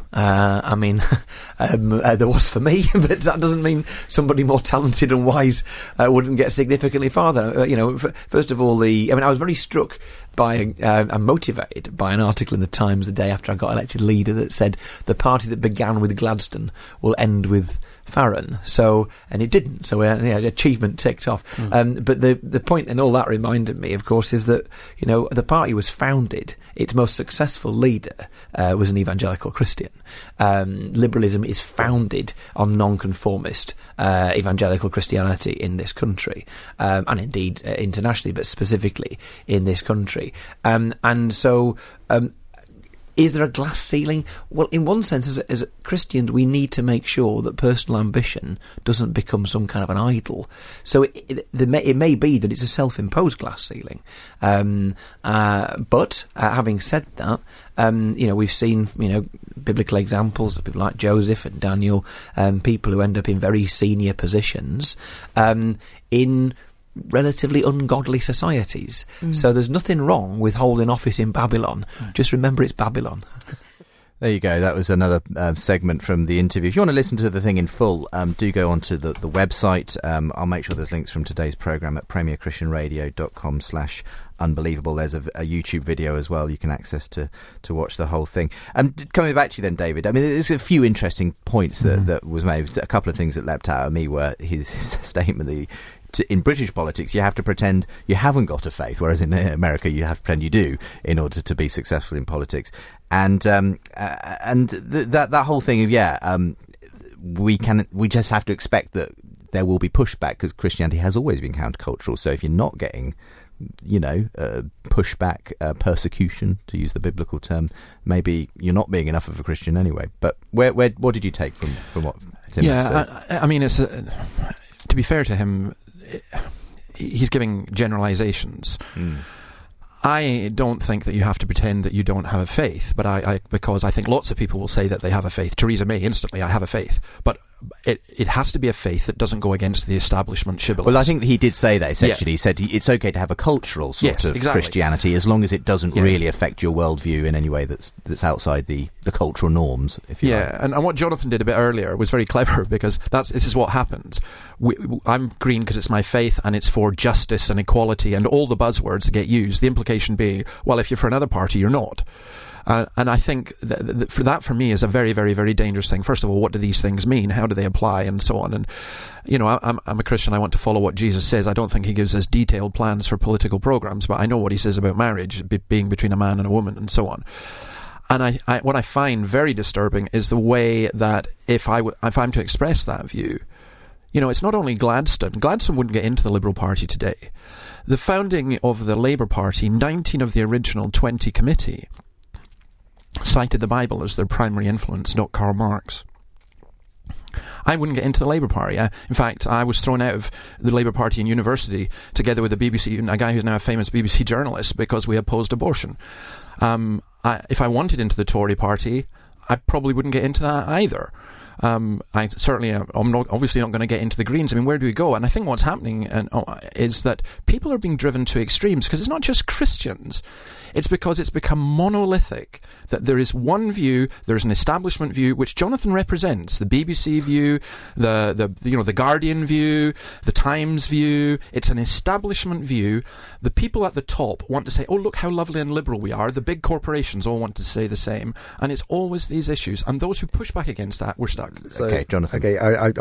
There was for me, but that doesn't mean somebody more talented and wise wouldn't get significantly farther. First of all, I was very struck by and motivated by an article in the Times the day after I got elected leader that said the party that began with Gladstone will end with Farron. And it didn't. So achievement ticked off. But the point in all that reminded me, of course, is that the party was founded. Its most successful leader was an evangelical Christian. Liberalism is founded on nonconformist evangelical Christianity in this country, and indeed internationally, but specifically in this country. And so. Is there a glass ceiling? Well, in one sense, as Christians, we need to make sure that personal ambition doesn't become some kind of an idol. So it may be that it's a self-imposed glass ceiling. But having said that, we've seen, biblical examples of people like Joseph and Daniel, people who end up in very senior positions, in relatively ungodly societies. So there's nothing wrong with holding office in Babylon. Just remember it's Babylon. There you go. That was another segment from the interview. If you want to listen to the thing in full, do go onto the website. I'll make sure there's links from today's programme at premierchristianradio.com/unbelievable. There's a YouTube video as well you can access to watch the whole thing. Coming back to you then, David, there's a few interesting points that was made. A couple of things that leapt out at me were his statement that in British politics, you have to pretend you haven't got a faith, whereas in America, you have to pretend you do in order to be successful in politics. And that whole thing of we just have to expect that there will be pushback because Christianity has always been countercultural. So if you're not getting, pushback, persecution, to use the biblical term, maybe you're not being enough of a Christian anyway. But what did you take from what Tim said? It's to be fair to him, he's giving generalizations. I don't think that you have to pretend that you don't have a faith, but because I think lots of people will say that they have a faith. Theresa May, instantly, I have a faith. But it has to be a faith that doesn't go against the establishment shibboleths. Well, I think he did say that, essentially. He said it's okay to have a cultural sort of Christianity as long as it doesn't really affect your worldview in any way that's outside the cultural norms, if you like. And what Jonathan did a bit earlier was very clever because this is what happens. I'm green because it's my faith and it's for justice and equality and all the buzzwords that get used, the implication being, well, if you're for another party, you're not. And I think that for me is a very, very, very dangerous thing. First of all, what do these things mean? How do they apply and so on. And, you know, I'm a Christian. I want to follow what Jesus says. I don't think he gives us detailed plans for political programs, but I know what he says about marriage being between a man and a woman and so on. And what I find very disturbing is the way that if I'm to express that view, you know, it's not only Gladstone. Gladstone wouldn't get into the Liberal Party today. The founding of the Labour Party, 19 of the original 20 committee cited the Bible as their primary influence, not Karl Marx. I wouldn't get into the Labour Party. In fact, I was thrown out of the Labour Party in university together with a guy who's now a famous BBC journalist, because we opposed abortion. If I wanted into the Tory Party, I probably wouldn't get into that either. I'm obviously not going to get into the Greens. I mean, where do we go? And I think what's happening is that people are being driven to extremes, because it's not just Christians. It's because it's become monolithic, that there is one view, there's an establishment view, which Jonathan represents, the BBC view, the Guardian view, the Times view. It's an establishment view. The people at the top want to say, oh, look how lovely and liberal we are. The big corporations all want to say the same. And it's always these issues. And those who push back against that, we're stuck. So, okay, Jonathan. Okay,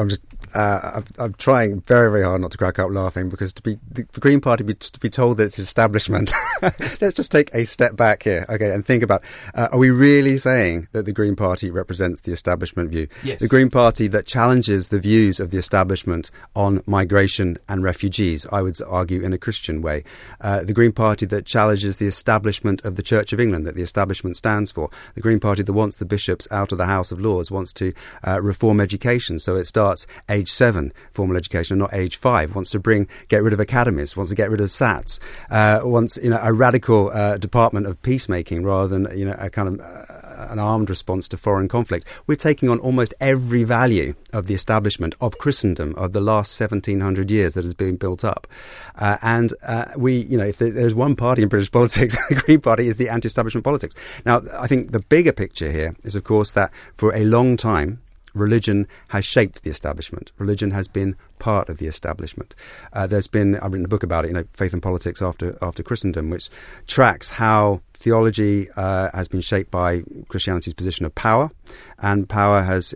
I'm trying very, very hard not to crack up laughing, because the Green Party to be told that it's establishment. Let's just take a step back here, okay, and think about, are we really saying that the Green Party represents the establishment view? Yes. The Green Party that challenges the views of the establishment on migration and refugees, I would argue in a Christian way. The Green Party that challenges the establishment of the Church of England, that the establishment stands for. The Green Party that wants the bishops out of the House of Lords, wants to reform education so it starts age 7, formal education, and not age 5, wants to get rid of academies, wants to get rid of SATs, wants a radical department of peacemaking rather than a kind of an armed response to foreign conflict. We're taking on almost every value of the establishment of Christendom of the last 1700 years that has been built up, and if there's one party in British politics, the Green Party is the anti-establishment politics. Now, I think the bigger picture here is, of course, that for a long time religion has shaped the establishment. Religion has been part of the establishment. I've written a book about it, Faith and Politics After Christendom, which tracks how theology has been shaped by Christianity's position of power, and power has,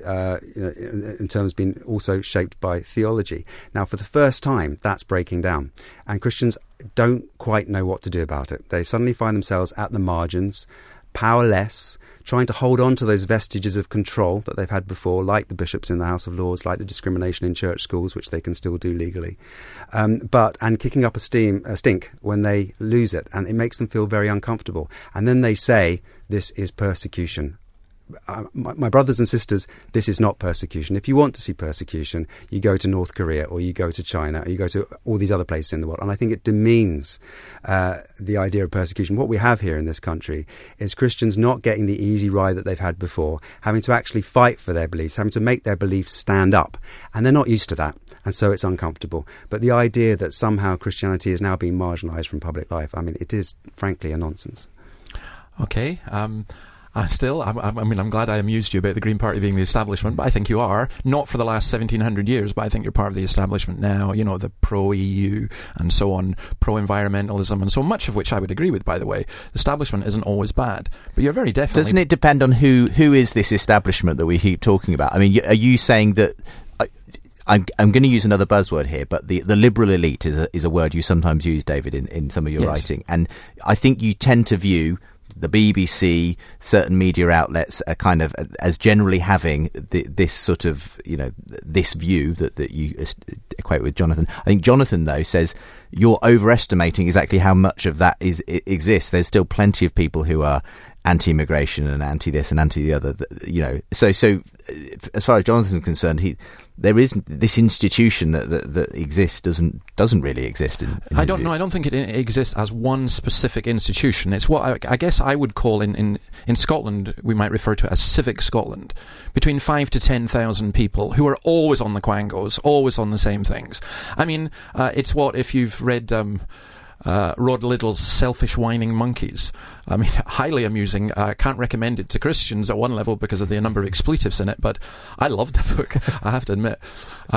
in terms, been also shaped by theology. Now, for the first time, that's breaking down, and Christians don't quite know what to do about it. They suddenly find themselves at the margins, powerless, trying to hold on to those vestiges of control that they've had before, like the bishops in the House of Lords, like the discrimination in church schools, which they can still do legally, and kicking up a stink when they lose it, and it makes them feel very uncomfortable. And then they say, this is persecution. My brothers and sisters, this is not persecution. If you want to see persecution, you go to North Korea, or you go to China, or you go to all these other places in the world. And I think it demeans the idea of persecution. What we have here in this country is Christians not getting the easy ride that they've had before, having to actually fight for their beliefs, having to make their beliefs stand up. And they're not used to that, and so it's uncomfortable. But the idea that somehow Christianity is now being marginalised from public life, I mean, it is, frankly, a nonsense. Okay, I'm glad I amused you about the Green Party being the establishment, but I think you are. Not for the last 1700 years, but I think you're part of the establishment now, the pro-EU and so on, pro-environmentalism and so much of which I would agree with, by the way. The establishment isn't always bad, but you're very definitely... Doesn't it depend on who is this establishment that we keep talking about? I mean, are you saying that... I'm going to use another buzzword here, but the liberal elite is a word you sometimes use, David, in some of your writing. And I think you tend to view the BBC, certain media outlets are kind of as generally having this sort of, this view that you equate with Jonathan. I think Jonathan, though, says you're overestimating exactly how much of that exists. There's still plenty of people who are anti-immigration and anti-this and anti-the other, So as far as Jonathan's concerned, there is this institution that exists doesn't really exist. I don't know. I don't think it exists as one specific institution. It's what I guess I would call in Scotland, we might refer to it as civic Scotland, between 5,000 to 10,000 people who are always on the quangos, always on the same things. I mean, it's what, if you've read Rod Liddell's Selfish Whining Monkeys. I mean, highly amusing. I can't recommend it to Christians at one level because of the number of expletives in it, but I loved the book, I have to admit.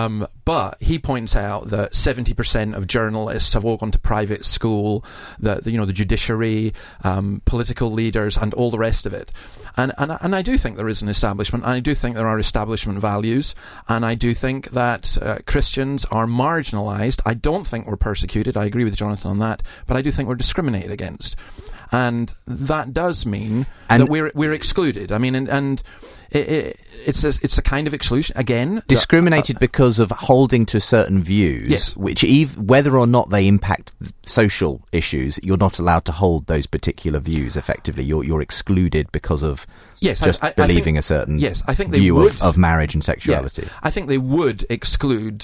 But he points out that 70% of journalists have all gone to private school, the judiciary, political leaders, and all the rest of it. And I do think there is an establishment, and I do think there are establishment values, and I do think that Christians are marginalised. I don't think we're persecuted. I agree with Jonathan on that, but I do think we're discriminated against. And that does mean that we're excluded. I mean, and it's a kind of exclusion again. Discriminated because of holding to certain views, yes. Which whether or not they impact social issues, you're not allowed to hold those particular views. Effectively, you're excluded because of believing a certain view of marriage and sexuality. Yeah, I think they would exclude.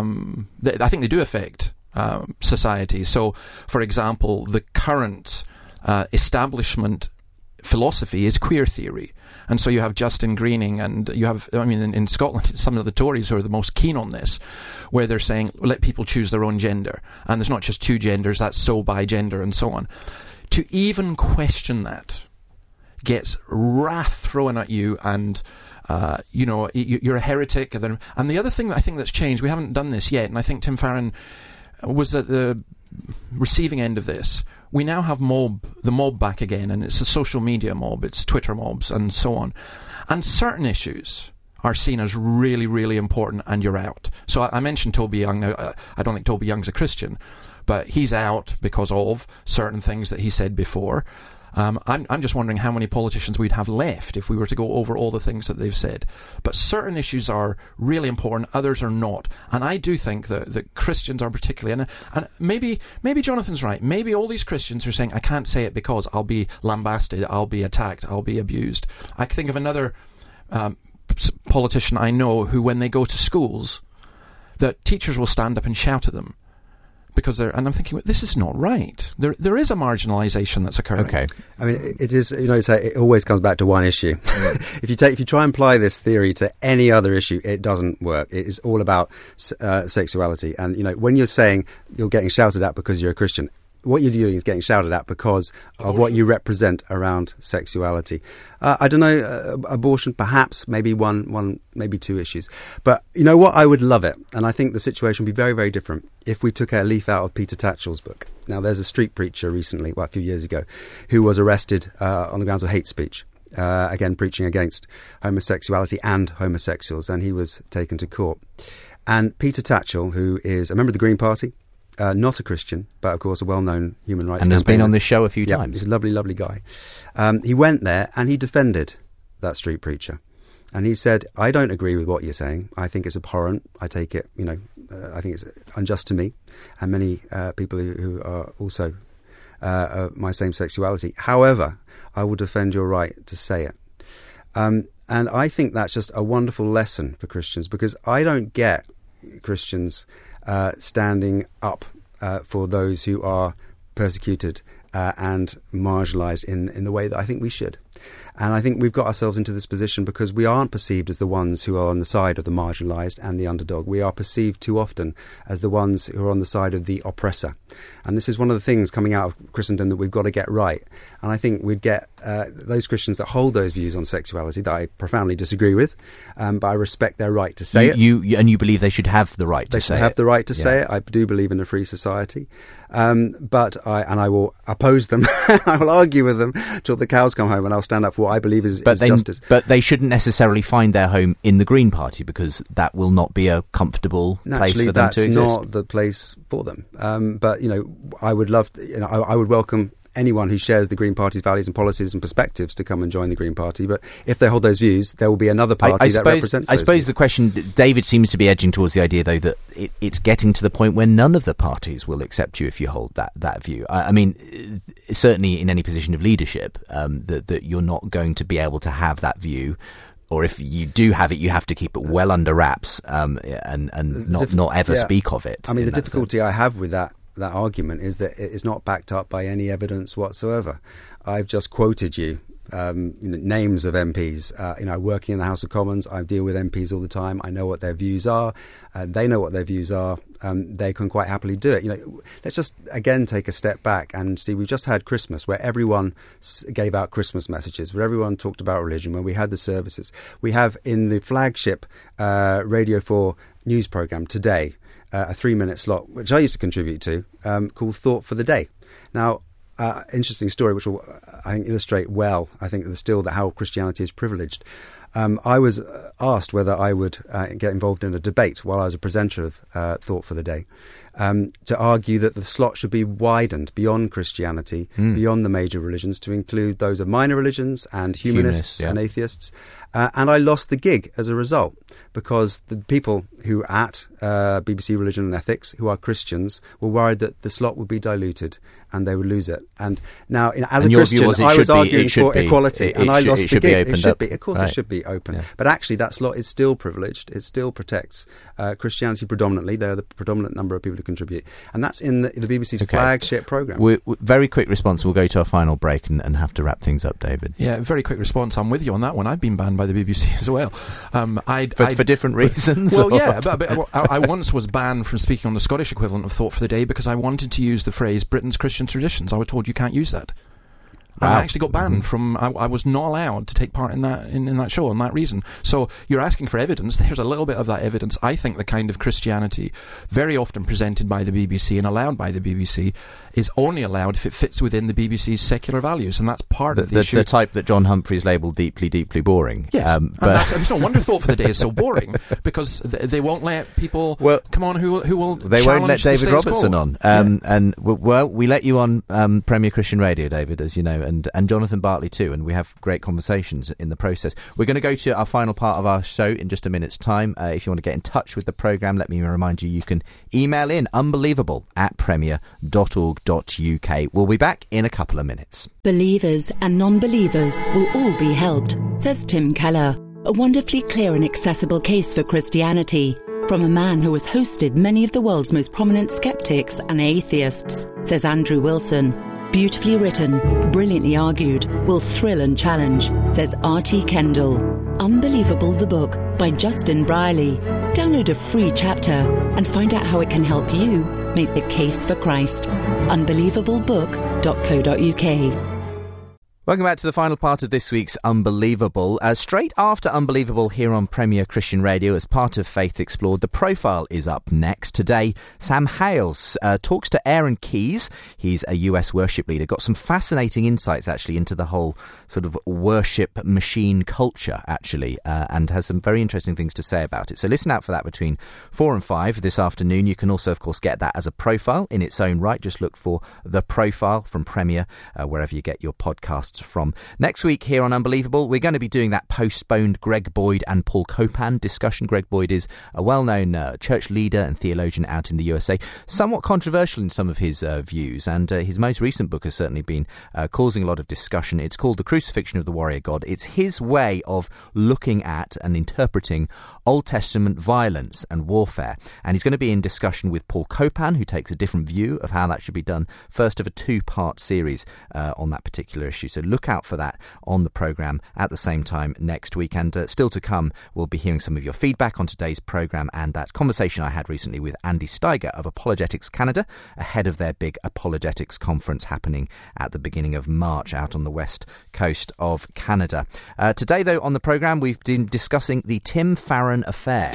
I think they do affect society. So, for example, the current establishment philosophy is queer theory. And so you have Justin Greening, and you have, in Scotland, some of the Tories who are the most keen on this, where they're saying, let people choose their own gender. And there's not just two genders, that's so bigender and so on. To even question that gets wrath thrown at you, and you're a heretic. And the other thing that I think that's changed, we haven't done this yet, and I think Tim Farron was at the receiving end of this. We now have the mob back again, and it's a social media mob, it's Twitter mobs and so on. And certain issues are seen as really, really important, and you're out. So I mentioned Toby Young. Now, I don't think Toby Young's a Christian, but he's out because of certain things that he said before. I'm just wondering how many politicians we'd have left if we were to go over all the things that they've said. But certain issues are really important, others are not. And I do think that Christians are particularly... And maybe Jonathan's right. Maybe all these Christians are saying, I can't say it because I'll be lambasted, I'll be attacked, I'll be abused. I think of another politician I know who, when they go to schools, that teachers will stand up and shout at them. Because and I'm thinking, this is not right. There is a marginalisation that's occurring. Okay, I mean, it is. It always comes back to one issue. If you try and apply this theory to any other issue, it doesn't work. It is all about sexuality. And when you're saying you're getting shouted at because you're a Christian, what you're doing is getting shouted at because of what you represent around sexuality. I don't know, abortion, perhaps, maybe one, maybe two issues. But you know what? I would love it. And I think the situation would be very, very different if we took a leaf out of Peter Tatchell's book. Now, there's a street preacher recently, a few years ago, who was arrested on the grounds of hate speech. Again, preaching against homosexuality and homosexuals. And he was taken to court. And Peter Tatchell, who is a member of the Green Party, not a Christian, but of course a well-known human rights and has campaigner. been on this show a few times. He's a lovely, lovely guy. He went there and he defended that street preacher. And he said, I don't agree with what you're saying. I think it's abhorrent. I take it, I think it's unjust to me and many people who are also my same sexuality. However, I will defend your right to say it. And I think that's just a wonderful lesson for Christians, because I don't get Christians standing up for those who are persecuted and marginalised in the way that I think we should. And I think we've got ourselves into this position because we aren't perceived as the ones who are on the side of the marginalised and the underdog. We are perceived too often as the ones who are on the side of the oppressor. And this is one of the things coming out of Christendom that we've got to get right. And I think we'd get those Christians that hold those views on sexuality that I profoundly disagree with, but I respect their right to say it. And you believe they should have the right to say it? They should have the right to say it. I do believe in a free society. But I will oppose them. I will argue with them till the cows come home, and I'll stand up for what I believe is justice. But they shouldn't necessarily find their home in the Green Party, because that will not be a comfortable place for them to exist. Naturally, that's not the place for them. But I would love to, I would welcome anyone who shares the Green Party's values and policies and perspectives to come and join the Green Party. But if they hold those views, there will be another party that represents those views. The question, David seems to be edging towards the idea, though, that it's getting to the point where none of the parties will accept you if you hold that view. I mean, certainly in any position of leadership, that you're not going to be able to have that view. Or if you do have it, you have to keep it well under wraps and not ever speak of it. I mean, the difficulty I have with that argument is that it is not backed up by any evidence whatsoever. I've just quoted you names of MPs. Working in the House of Commons, I deal with MPs all the time. I know what their views are. They know what their views are. They can quite happily do it. Let's just again take a step back and see. We just had Christmas, where everyone gave out Christmas messages, where everyone talked about religion, where we had the services. We have in the flagship Radio 4 news programme today a 3-minute slot, which I used to contribute to, called Thought for the Day. Now, interesting story, which will, I think, illustrate well, I think, how Christianity is privileged. I was asked whether I would get involved in a debate while I was a presenter of Thought for the Day, to argue that the slot should be widened beyond Christianity, beyond the major religions, to include those of minor religions and humanists and atheists. And I lost the gig as a result, because the people who at BBC Religion and Ethics, who are Christians, were worried that the slot would be diluted and they would lose it. And now, as a Christian, I was arguing for equality, and I lost the gig. It should be. Of course, it should be open. Yeah. But actually, that slot is still privileged. It still protects Christianity predominantly. They are the predominant number of people who contribute. And that's in the BBC's flagship programme. Very quick response. We'll go to our final break and have to wrap things up, David. Yeah, very quick response. I'm with you on that one. I've been banned by the BBC as well. For different reasons? Well, yeah. But I once was banned from speaking on the Scottish equivalent of Thought for the Day because I wanted to use the phrase Britain's Christian traditions. I was told you can't use that. Wow. I actually got banned from. I was not allowed to take part in that show on that reason. So you're asking for evidence. There's a little bit of that evidence. I think the kind of Christianity very often presented by the BBC and allowed by the BBC is only allowed if it fits within the BBC's secular values, and that's part of the issue. The type that John Humphrys labelled deeply, deeply boring. Yes, but it's no wonder Thought for the Day is so boring, because they won't let people come on who will. They won't let David Robertson on, and we let you on Premier Christian Radio, David, as you know. And Jonathan Bartley too, and we have great conversations in the process. We're going to go to our final part of our show in just a minute's time. If you want to get in touch with the programme, let me remind you can email in unbelievable@premier.org.uk. We'll be back in a couple of minutes. Believers and non-believers will all be helped, says Tim Keller. A wonderfully clear and accessible case for Christianity from a man who has hosted many of the world's most prominent skeptics and atheists, says Andrew Wilson. Beautifully written, brilliantly argued, will thrill and challenge, says R.T. Kendall. Unbelievable the Book by Justin Brierley. Download a free chapter and find out how it can help you make the case for Christ. Unbelievable.book.co.uk. Welcome back to the final part of this week's Unbelievable. Straight after Unbelievable here on Premier Christian Radio, as part of Faith Explored, The Profile is up next. Today, Sam Hales talks to Aaron Keyes. He's a US worship leader. Got some fascinating insights, actually, into the whole sort of worship machine culture, actually, and has some very interesting things to say about it. So listen out for that between 4 and 5 this afternoon. You can also, of course, get that as a profile in its own right. Just look for The Profile from Premier, wherever you get your podcasts from. Next week here on Unbelievable, we're going to be doing that postponed Greg Boyd and Paul Copan discussion. Greg Boyd is a well-known church leader and theologian out in the USA, somewhat controversial in some of his views, and his most recent book has certainly been causing a lot of discussion. It's called The Crucifixion of the Warrior God. It's his way of looking at and interpreting Old Testament violence and warfare, and he's going to be in discussion with Paul Copan, who takes a different view of how that should be done, first of a 2-part series on that particular issue. So look out for that on the programme at the same time next week. And still to come, we'll be hearing some of your feedback on today's programme and that conversation I had recently with Andy Steiger of Apologetics Canada ahead of their big Apologetics conference happening at the beginning of March out on the west coast of Canada. Today, though, on the programme, we've been discussing the Tim Farron affair.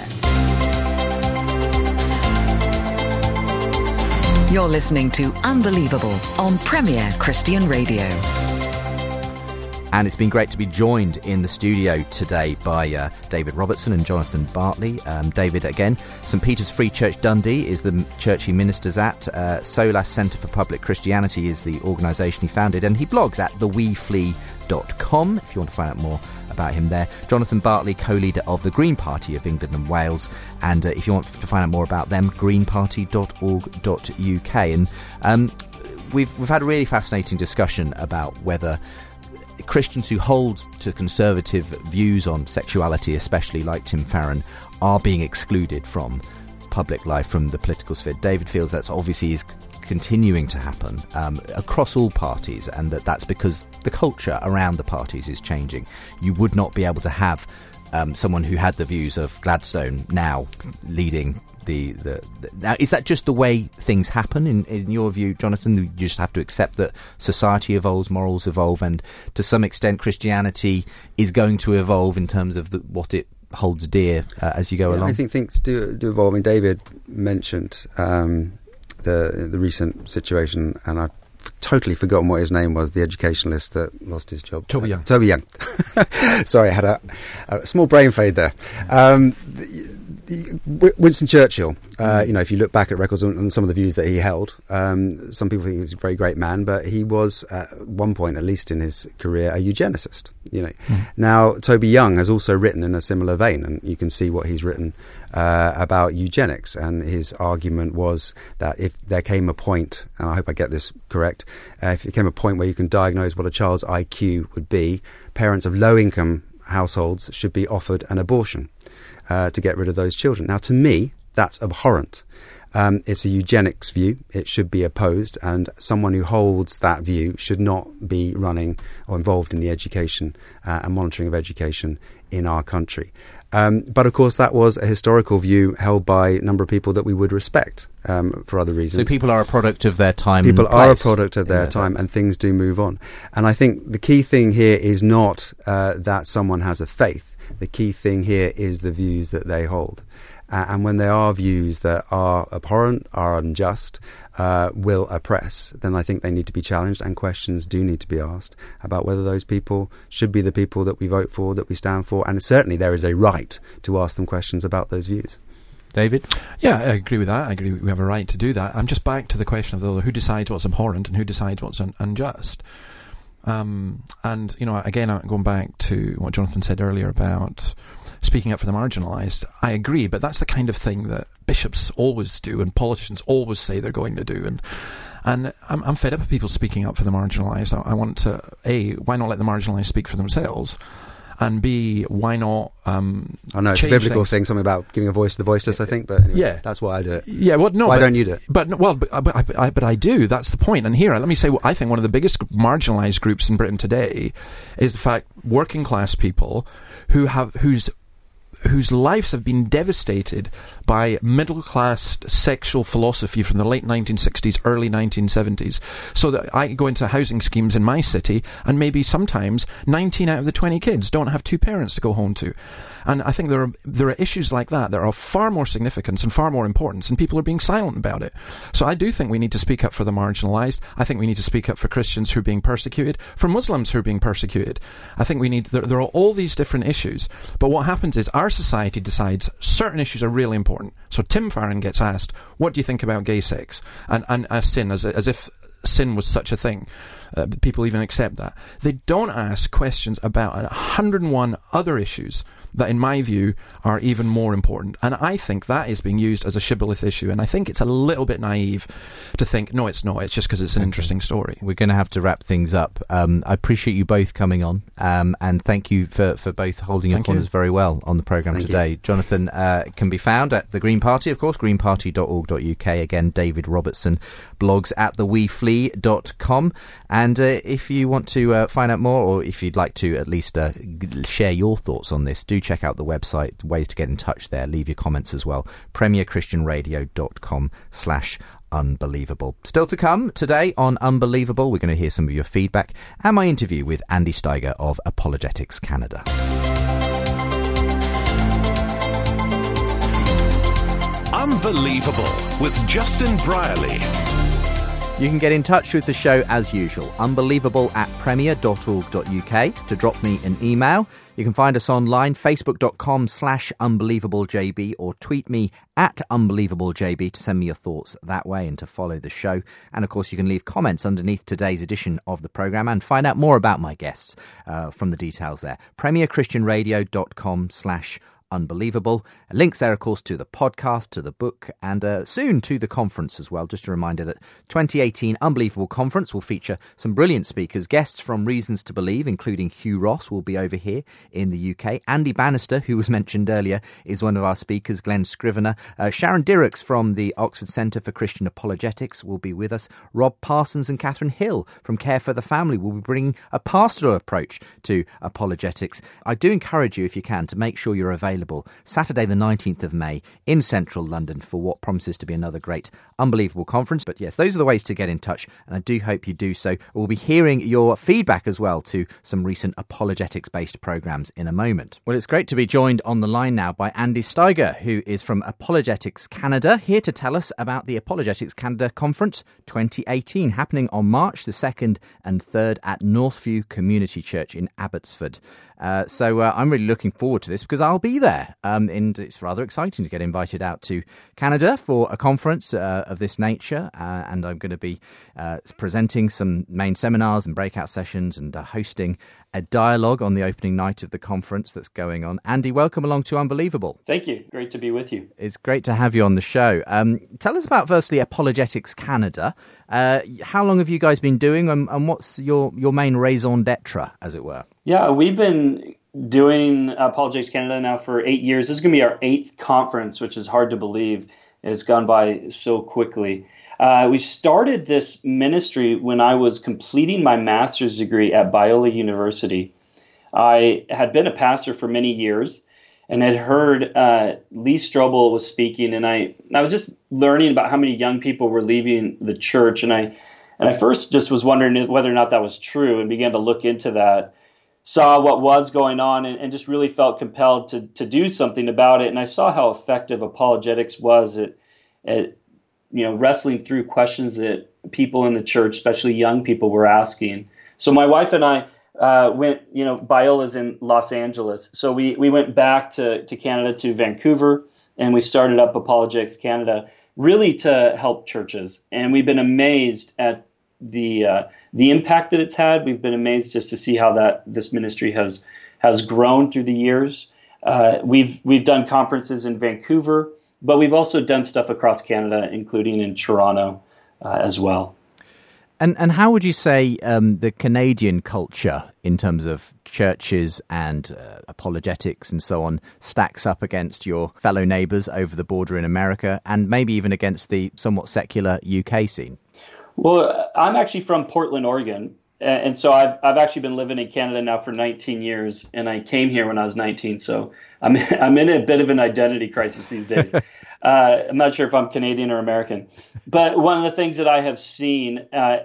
You're listening to Unbelievable on Premier Christian Radio. And it's been great to be joined in the studio today by David Robertson and Jonathan Bartley. David, again, St. Peter's Free Church Dundee is the church he ministers at. Solas Centre for Public Christianity is the organisation he founded, and he blogs at theweflea.com if you want to find out more about him there. Jonathan Bartley, co-leader of the Green Party of England and Wales, and if you want to find out more about them, greenparty.org.uk. And we've had a really fascinating discussion about whether Christians who hold to conservative views on sexuality, especially like Tim Farron, are being excluded from public life, from the political sphere. David feels that's obviously is continuing to happen across all parties, and that's because the culture around the parties is changing. You would not be able to have someone who had the views of Gladstone now leading now, is that just the way things happen in your view, Jonathan? You just have to accept that society evolves, morals evolve, and to some extent Christianity is going to evolve in terms of what it holds dear as you go along? I think things do evolve. I mean, David mentioned the recent situation, and I've totally forgotten what his name was, the educationalist that lost his job. Toby Young. Toby Young. Sorry, I had a small brain fade there. Winston Churchill, if you look back at records and some of the views that he held, some people think he's a very great man, but he was at one point, at least in his career, a eugenicist. Now Toby Young has also written in a similar vein, and you can see what he's written about eugenics. And his argument was that if there came a point, and I hope I get this correct, if it came a point where you can diagnose what a child's IQ would be, parents of low-income households should be offered an abortion to get rid of those children. Now, to me, that's abhorrent. It's a eugenics view. It should be opposed, and someone who holds that view should not be running or involved in the education and monitoring of education in our country. But, of course, that was a historical view held by a number of people that we would respect for other reasons. So people are a product of their time. People are a product of their time, and things do move on. And I think the key thing here is not that someone has a faith. The key thing here is the views that they hold. And when there are views that are abhorrent, are unjust, will oppress, then I think they need to be challenged, and questions do need to be asked about whether those people should be the people that we vote for, that we stand for. And certainly there is a right to ask them questions about those views. David? Yeah, I agree with that. I agree we have a right to do that. I'm just back to the question of who decides what's abhorrent and who decides what's unjust. And, again, I'm going back to what Jonathan said earlier about speaking up for the marginalised. I agree, but that's the kind of thing that bishops always do and politicians always say they're going to do. And I'm fed up of people speaking up for the marginalised. I want to, A, why not let the marginalised speak for themselves? And B, why not I know, it's a biblical thing, something about giving a voice to the voiceless, I think, but anyway, that's why I do it. Yeah, well, no. Why don't you do it? But I do, that's the point. And here, let me say, I think one of the biggest marginalised groups in Britain today is the fact working class people whose lives have been devastated by middle-class sexual philosophy from the late 1960s, early 1970s. So that I go into housing schemes in my city, and maybe sometimes 19 out of the 20 kids don't have two parents to go home to. And I think there are issues like that are of far more significance and far more importance, and people are being silent about it. So I do think we need to speak up for the marginalised. I think we need to speak up for Christians who are being persecuted, for Muslims who are being persecuted. I think there are all these different issues. But what happens is our society decides certain issues are really important. So Tim Farron gets asked, what do you think about gay sex? And as sin, as if sin was such a thing. People even accept that. They don't ask questions about 101 other issues that, in my view, are even more important. And I think that is being used as a shibboleth issue. And I think it's a little bit naive to think, no, it's not. It's just because it's an interesting story. We're going to have to wrap things up. I appreciate you both coming on. And thank you for both holding your corners very well on the programme today. Jonathan can be found at the Green Party, of course, greenparty.org.uk. Again, David Robertson blogs at theweeflea.com. And if you want to find out more, or if you'd like to at least share your thoughts on this, do check out the website, ways to get in touch there. Leave your comments as well. premierchristianradio.com/unbelievable. Still to come today on Unbelievable, we're going to hear some of your feedback and my interview with Andy Steiger of Apologetics Canada. Unbelievable with Justin Brierley. You can get in touch with the show as usual, unbelievable@premier.org.uk, to drop me an email. You can find us online, facebook.com/unbelievablejb, or tweet me at unbelievablejb to send me your thoughts that way and to follow the show. And of course, you can leave comments underneath today's edition of the programme and find out more about my guests from the details there. premierchristianradio.com/unbelievable. Unbelievable. Links there, of course, to the podcast, to the book, and soon to the conference as well. Just a reminder that 2018 Unbelievable Conference will feature some brilliant speakers. Guests from Reasons to Believe, including Hugh Ross, will be over here in the UK. Andy Bannister, who was mentioned earlier, is one of our speakers. Glenn Scrivener. Sharon Dirks from the Oxford Centre for Christian Apologetics will be with us. Rob Parsons and Catherine Hill from Care for the Family will be bringing a pastoral approach to apologetics. I do encourage you, if you can, to make sure you're available Saturday the 19th of May in central London for what promises to be another great Unbelievable conference. But yes, those are the ways to get in touch, and I do hope you do so. We'll be hearing your feedback as well to some recent apologetics-based programmes in a moment. Well, it's great to be joined on the line now by Andy Steiger, who is from Apologetics Canada, here to tell us about the Apologetics Canada Conference 2018, happening on March the 2nd and 3rd at Northview Community Church in Abbotsford. So I'm really looking forward to this because I'll be there. And it's rather exciting to get invited out to Canada for a conference of this nature. And I'm going to be presenting some main seminars and breakout sessions and hosting a dialogue on the opening night of the conference that's going on. Andy, welcome along to Unbelievable. Thank you. Great to be with you. It's great to have you on the show. Tell us about, firstly, Apologetics Canada. How long have you guys been doing, and what's your main raison d'etre, as it were? Yeah, we've been doing Apologetics Canada now for 8 years. This is going to be our 8th conference, which is hard to believe. It's gone by so quickly. We started this ministry when I was completing my master's degree at Biola University. I had been a pastor for many years and had heard Lee Strobel was speaking, and I was just learning about how many young people were leaving the church, and I first just was wondering whether or not that was true, and began to look into that. Saw what was going on, and just really felt compelled to do something about it. And I saw how effective apologetics was at wrestling through questions that people in the church, especially young people, were asking. So my wife and I went, Biola's in Los Angeles. So we went back to Canada, to Vancouver, and we started up Apologetics Canada, really to help churches. And we've been amazed at the impact that it's had. We've been amazed just to see how this ministry has grown through the years. We've done conferences in Vancouver, but we've also done stuff across Canada, including in Toronto as well. And how would you say the Canadian culture in terms of churches and apologetics and so on stacks up against your fellow neighbours over the border in America, and maybe even against the somewhat secular UK scene? Well, I'm actually from Portland, Oregon, and so I've actually been living in Canada now for 19 years, and I came here when I was 19, so I'm in a bit of an identity crisis these days. I'm not sure if I'm Canadian or American, but one of the things that I have seen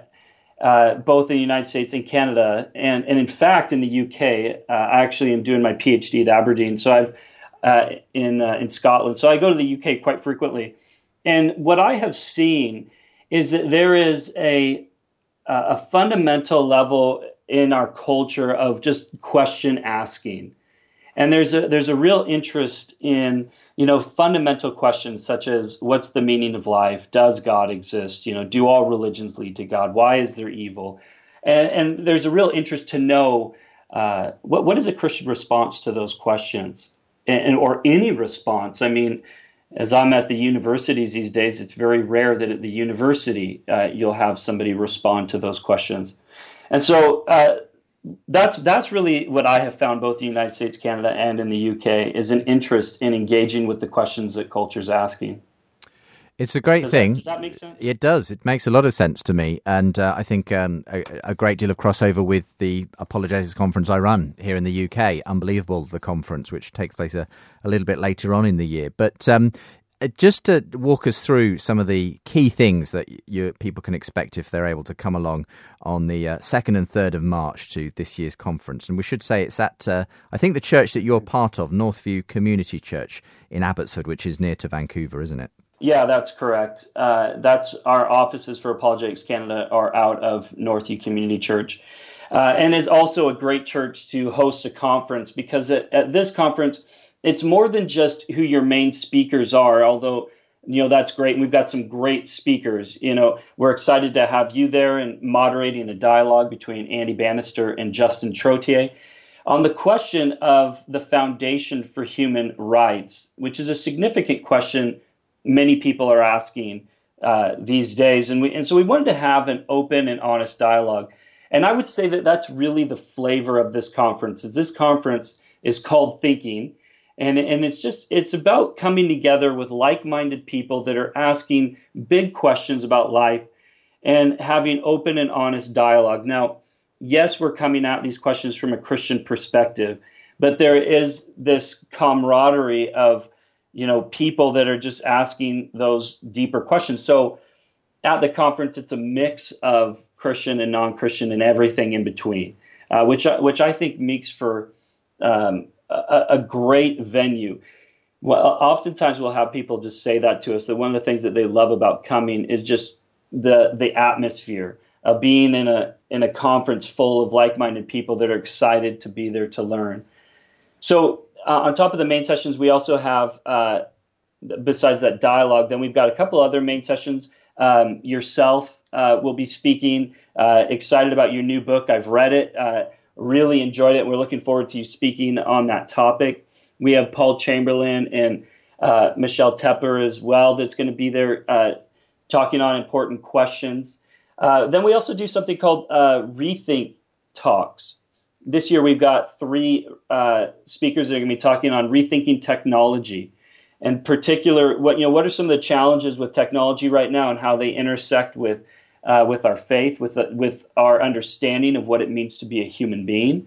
both in the United States and Canada, and in fact in the UK, I actually am doing my PhD at Aberdeen, so I've in Scotland, so I go to the UK quite frequently, and what I have seen is that there is a fundamental level in our culture of just question asking. And there's a real interest in, fundamental questions such as, what's the meaning of life? Does God exist? Do all religions lead to God? Why is there evil? And there's a real interest to know what is a Christian response to those questions, or any response. I mean, as I'm at the universities these days, it's very rare that at the university you'll have somebody respond to those questions. And so that's really what I have found both in the United States, Canada, and in the UK, is an interest in engaging with the questions that culture's asking. It's a great thing. Does that make sense? It does. It makes a lot of sense to me. And I think a great deal of crossover with the Apologetics Conference I run here in the UK. Unbelievable, the conference, which takes place a little bit later on in the year. But just to walk us through some of the key things that people can expect if they're able to come along on the 2nd and 3rd of March to this year's conference. And we should say it's at, I think, the church that you're part of, Northview Community Church in Abbotsford, which is near to Vancouver, isn't it? Yeah, that's correct. That's our offices for Apologetics Canada are out of Northview Community Church, and is also a great church to host a conference, because at this conference, it's more than just who your main speakers are, although, that's great. And we've got some great speakers. We're excited to have you there and moderating a dialogue between Andy Bannister and Justin Trottier. on the question of the foundation for human rights, which is a significant question many people are asking these days. And so we wanted to have an open and honest dialogue. And I would say that that's really the flavor of this conference. This conference is called Thinking. And it's about coming together with like-minded people that are asking big questions about life and having open and honest dialogue. Now, yes, we're coming at these questions from a Christian perspective, but there is this camaraderie of, people that are just asking those deeper questions. So at the conference, it's a mix of Christian and non-Christian and everything in between, which I think makes for a great venue. Well, oftentimes we'll have people just say that to us, that one of the things that they love about coming is just the atmosphere of being in a conference full of like-minded people that are excited to be there to learn. So on top of the main sessions, we also have, besides that dialogue, then we've got a couple other main sessions. Yourself will be speaking, excited about your new book. I've read it, really enjoyed it. We're looking forward to you speaking on that topic. We have Paul Chamberlain and Michelle Tepper as well that's going to be there talking on important questions. Then we also do something called Rethink Talks. This year we've got 3 speakers that are going to be talking on rethinking technology. In particular, what are some of the challenges with technology right now and how they intersect with our faith, with our understanding of what it means to be a human being.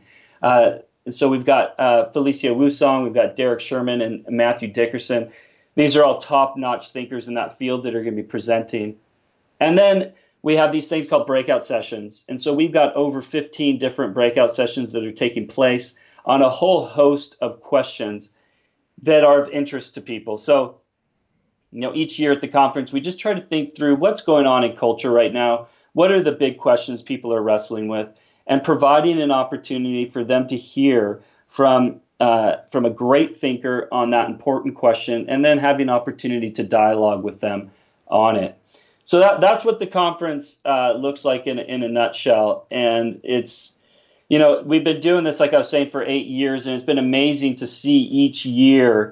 So we've got Felicia Wusong, we've got Derek Sherman and Matthew Dickerson. These are all top-notch thinkers in that field that are going to be presenting. And then we have these things called breakout sessions. And so we've got over 15 different breakout sessions that are taking place on a whole host of questions that are of interest to people. So, each year at the conference, we just try to think through what's going on in culture right now. What are the big questions people are wrestling with? And providing an opportunity for them to hear from a great thinker on that important question, and then having opportunity to dialogue with them on it. So that's what the conference looks like in a nutshell. And it's, we've been doing this, like I was saying, for 8 years, and it's been amazing to see each year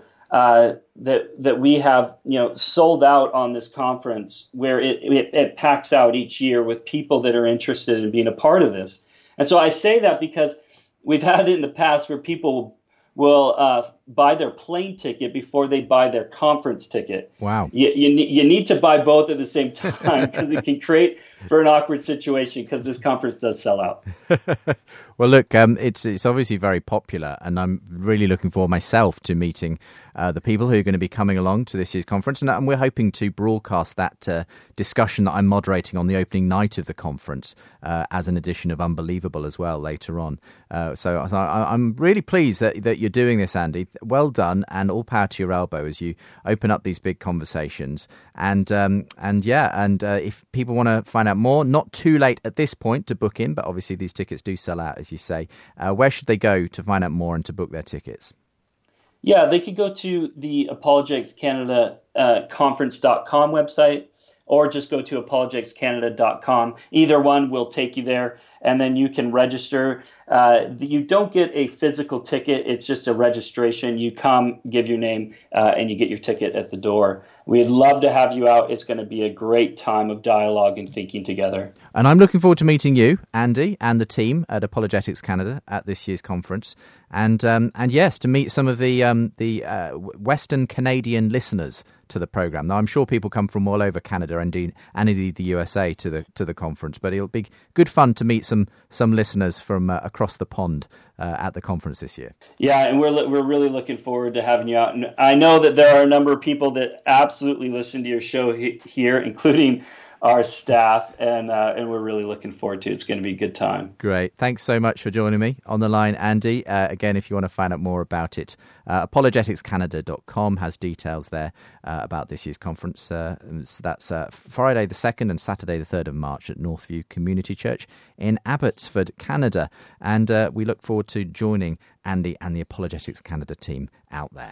that we have, sold out on this conference, where it packs out each year with people that are interested in being a part of this. And so I say that because we've had it in the past where people will buy their plane ticket before they buy their conference ticket. Wow. You need to buy both at the same time, because it can create for an awkward situation, because this conference does sell out. Well, look, it's obviously very popular, and I'm really looking forward myself to meeting the people who are going to be coming along to this year's conference. And we're hoping to broadcast that discussion that I'm moderating on the opening night of the conference as an edition of Unbelievable as well later on. So I'm really pleased that you're doing this, Andy. Well done, and all power to your elbow as you open up these big conversations. And if people want to find out more, not too late at this point to book in, but obviously these tickets do sell out, as you say. Where should they go to find out more and to book their tickets? Yeah, they could go to the Apologetics Canada conference.com website, or just go to apologeticscanada.com. Either one will take you there, and then you can register. You don't get a physical ticket. It's just a registration. You come, give your name, and you get your ticket at the door. We'd love to have you out. It's going to be a great time of dialogue and thinking together. And I'm looking forward to meeting you, Andy, and the team at Apologetics Canada at this year's conference. And yes, to meet some of the Western Canadian listeners to the program. Now, I'm sure people come from all over Canada and indeed the USA to the conference, but it'll be good fun to meet some listeners from across the pond at the conference this year. Yeah, and we're really looking forward to having you out. And I know that there are a number of people that absolutely listen to your show here, including our staff, and we're really looking forward to it. It's going to be a good time. Great. Thanks so much for joining me on the line, Andy. Again, if you want to find out more about it, apologeticscanada.com has details there about this year's conference. So that's Friday the 2nd and Saturday the 3rd of March at Northview Community Church in Abbotsford, Canada. And we look forward to joining Andy and the Apologetics Canada team out there.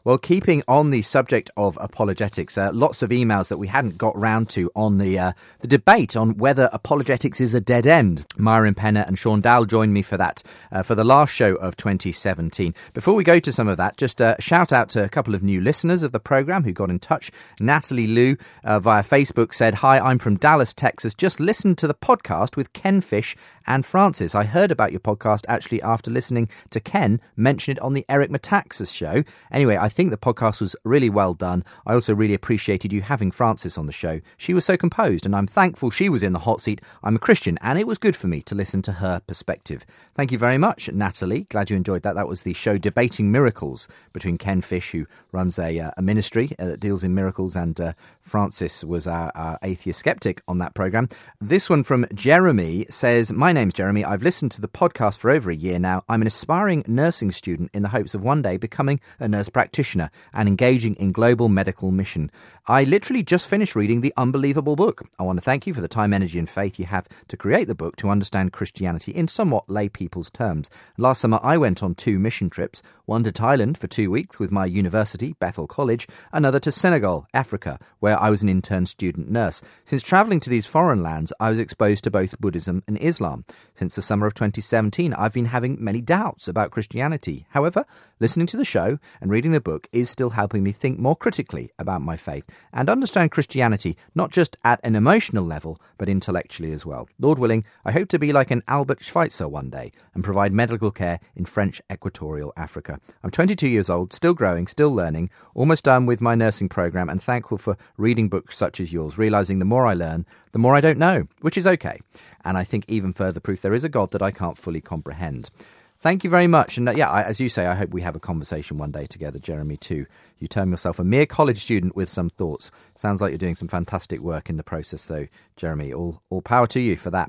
Well, keeping on the subject of apologetics, lots of emails that we hadn't got round to on the debate on whether apologetics is a dead end. Myron Penner and Sean Dowell joined me for that, for the last show of 2017. Before we go to some of that, just a shout out to a couple of new listeners of the programme who got in touch. Natalie Liu via Facebook said, "Hi, I'm from Dallas, Texas. Just listened to the podcast with Ken Fish and Francis. I heard about your podcast actually after listening to Ken mention it on the Eric Metaxas show. Anyway, I think the podcast was really well done. I also really appreciated you having Francis on the show. She was so composed, and I'm thankful she was in the hot seat. I'm a Christian, and it was good for me to listen to her perspective." Thank you very much, Natalie. Glad you enjoyed that. That was the show Debating Miracles between Ken Fish, who runs a ministry that deals in miracles, and Francis was our atheist skeptic on that programme. This one from Jeremy says, "My name's Jeremy. I've listened to the podcast for over a year now. I'm an aspiring nursing student in the hopes of one day becoming a nurse practitioner and engaging in global medical mission. I literally just finished reading The Unbelievable Book. I want to thank you for the time, energy and faith you have to create the book to understand Christianity in somewhat lay people's terms. Last summer I went on 2 mission trips, one to Thailand for 2 weeks with my university, Bethel College, another to Senegal, Africa, where I was an intern student nurse. Since travelling to these foreign lands, I was exposed to both Buddhism and Islam. Since the summer of 2017, I've been having many doubts about Christianity. However, listening to the show and reading the book is still helping me think more critically about my faith and understand Christianity, not just at an emotional level, but intellectually as well. Lord willing, I hope to be like an Albert Schweitzer one day and provide medical care in French Equatorial Africa. I'm 22 years old, still growing, still learning, almost done with my nursing programme, and thankful for reading books such as yours, realising the more I learn, the more I don't know, which is okay. And I think even further proof there is a God that I can't fully comprehend." Thank you very much. And as you say, I hope we have a conversation one day together, Jeremy, too. You term yourself a mere college student with some thoughts. Sounds like you're doing some fantastic work in the process, though, Jeremy. All power to you for that.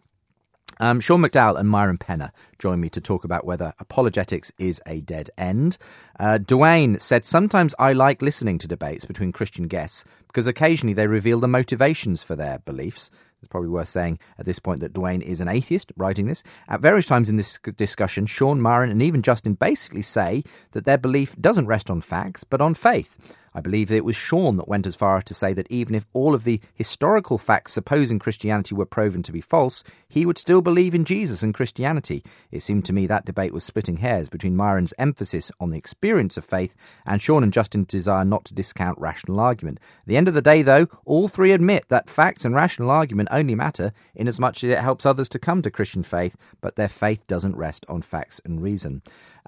Sean McDowell and Myron Penner join me to talk about whether apologetics is a dead end. Dwayne said, "Sometimes I like listening to debates between Christian guests because occasionally they reveal the motivations for their beliefs." It's probably worth saying at this point that Dwayne is an atheist writing this. At various times in this discussion, Sean, Myron and even Justin basically say that their belief doesn't rest on facts but on faith. I believe that it was Sean that went as far as to say that even if all of the historical facts supposing Christianity were proven to be false, he would still believe in Jesus and Christianity. It seemed to me that debate was splitting hairs between Myron's emphasis on the experience of faith and Sean and Justin's desire not to discount rational argument. At the end of the day, though, all three admit that facts and rational argument only matter in as much as it helps others to come to Christian faith, but their faith doesn't rest on facts and reason.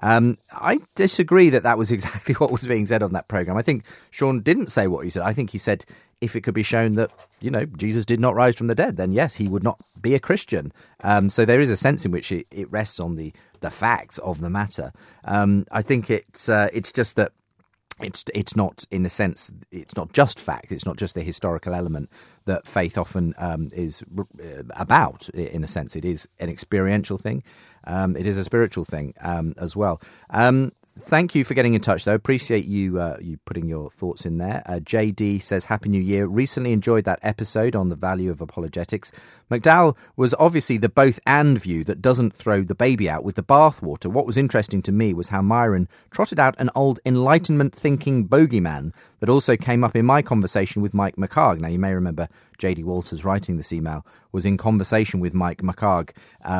I disagree that was exactly what was being said on that programme. I think Sean didn't say what he said. I think he said if it could be shown that, Jesus did not rise from the dead, then yes, he would not be a Christian. So there is a sense in which it rests on the facts of the matter. I think it's just that it's not, in a sense, it's not just fact. It's not just the historical element that faith often is about, in a sense. It is an experiential thing. It is a spiritual thing as well. Thank you for getting in touch, though. Appreciate you putting your thoughts in there. JD says, "Happy New Year. Recently enjoyed that episode on the value of apologetics. McDowell was obviously the both-and view that doesn't throw the baby out with the bathwater. What was interesting to me was how Myron trotted out an old Enlightenment-thinking bogeyman that also came up in my conversation with Mike McHargue." Now, you may remember J.D. Walters writing this email was in conversation with Mike McHargue,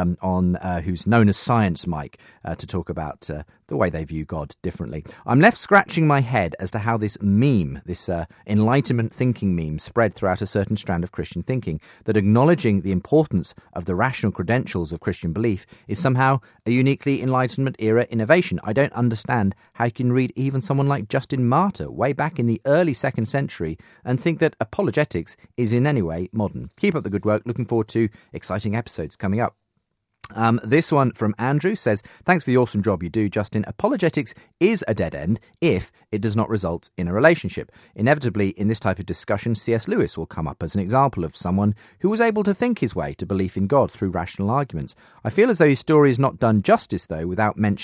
who's known as Science Mike, to talk about the way they view God differently. "I'm left scratching my head as to how this meme, this Enlightenment thinking meme, spread throughout a certain strand of Christian thinking, that acknowledging the importance of the rational credentials of Christian belief is somehow a uniquely Enlightenment-era innovation. I don't understand how you can read even someone like Justin Martyr way back in the early 2nd century and think that apologetics is in any way modern. Keep up the good work. Looking forward to exciting episodes coming up." This one from Andrew says, "Thanks for the awesome job you do, Justin. Apologetics is a dead end if it does not result in a relationship. Inevitably, in this type of discussion, C.S. Lewis will come up as an example of someone who was able to think his way to belief in God through rational arguments. I feel as though his story is not done justice, though, without mentioning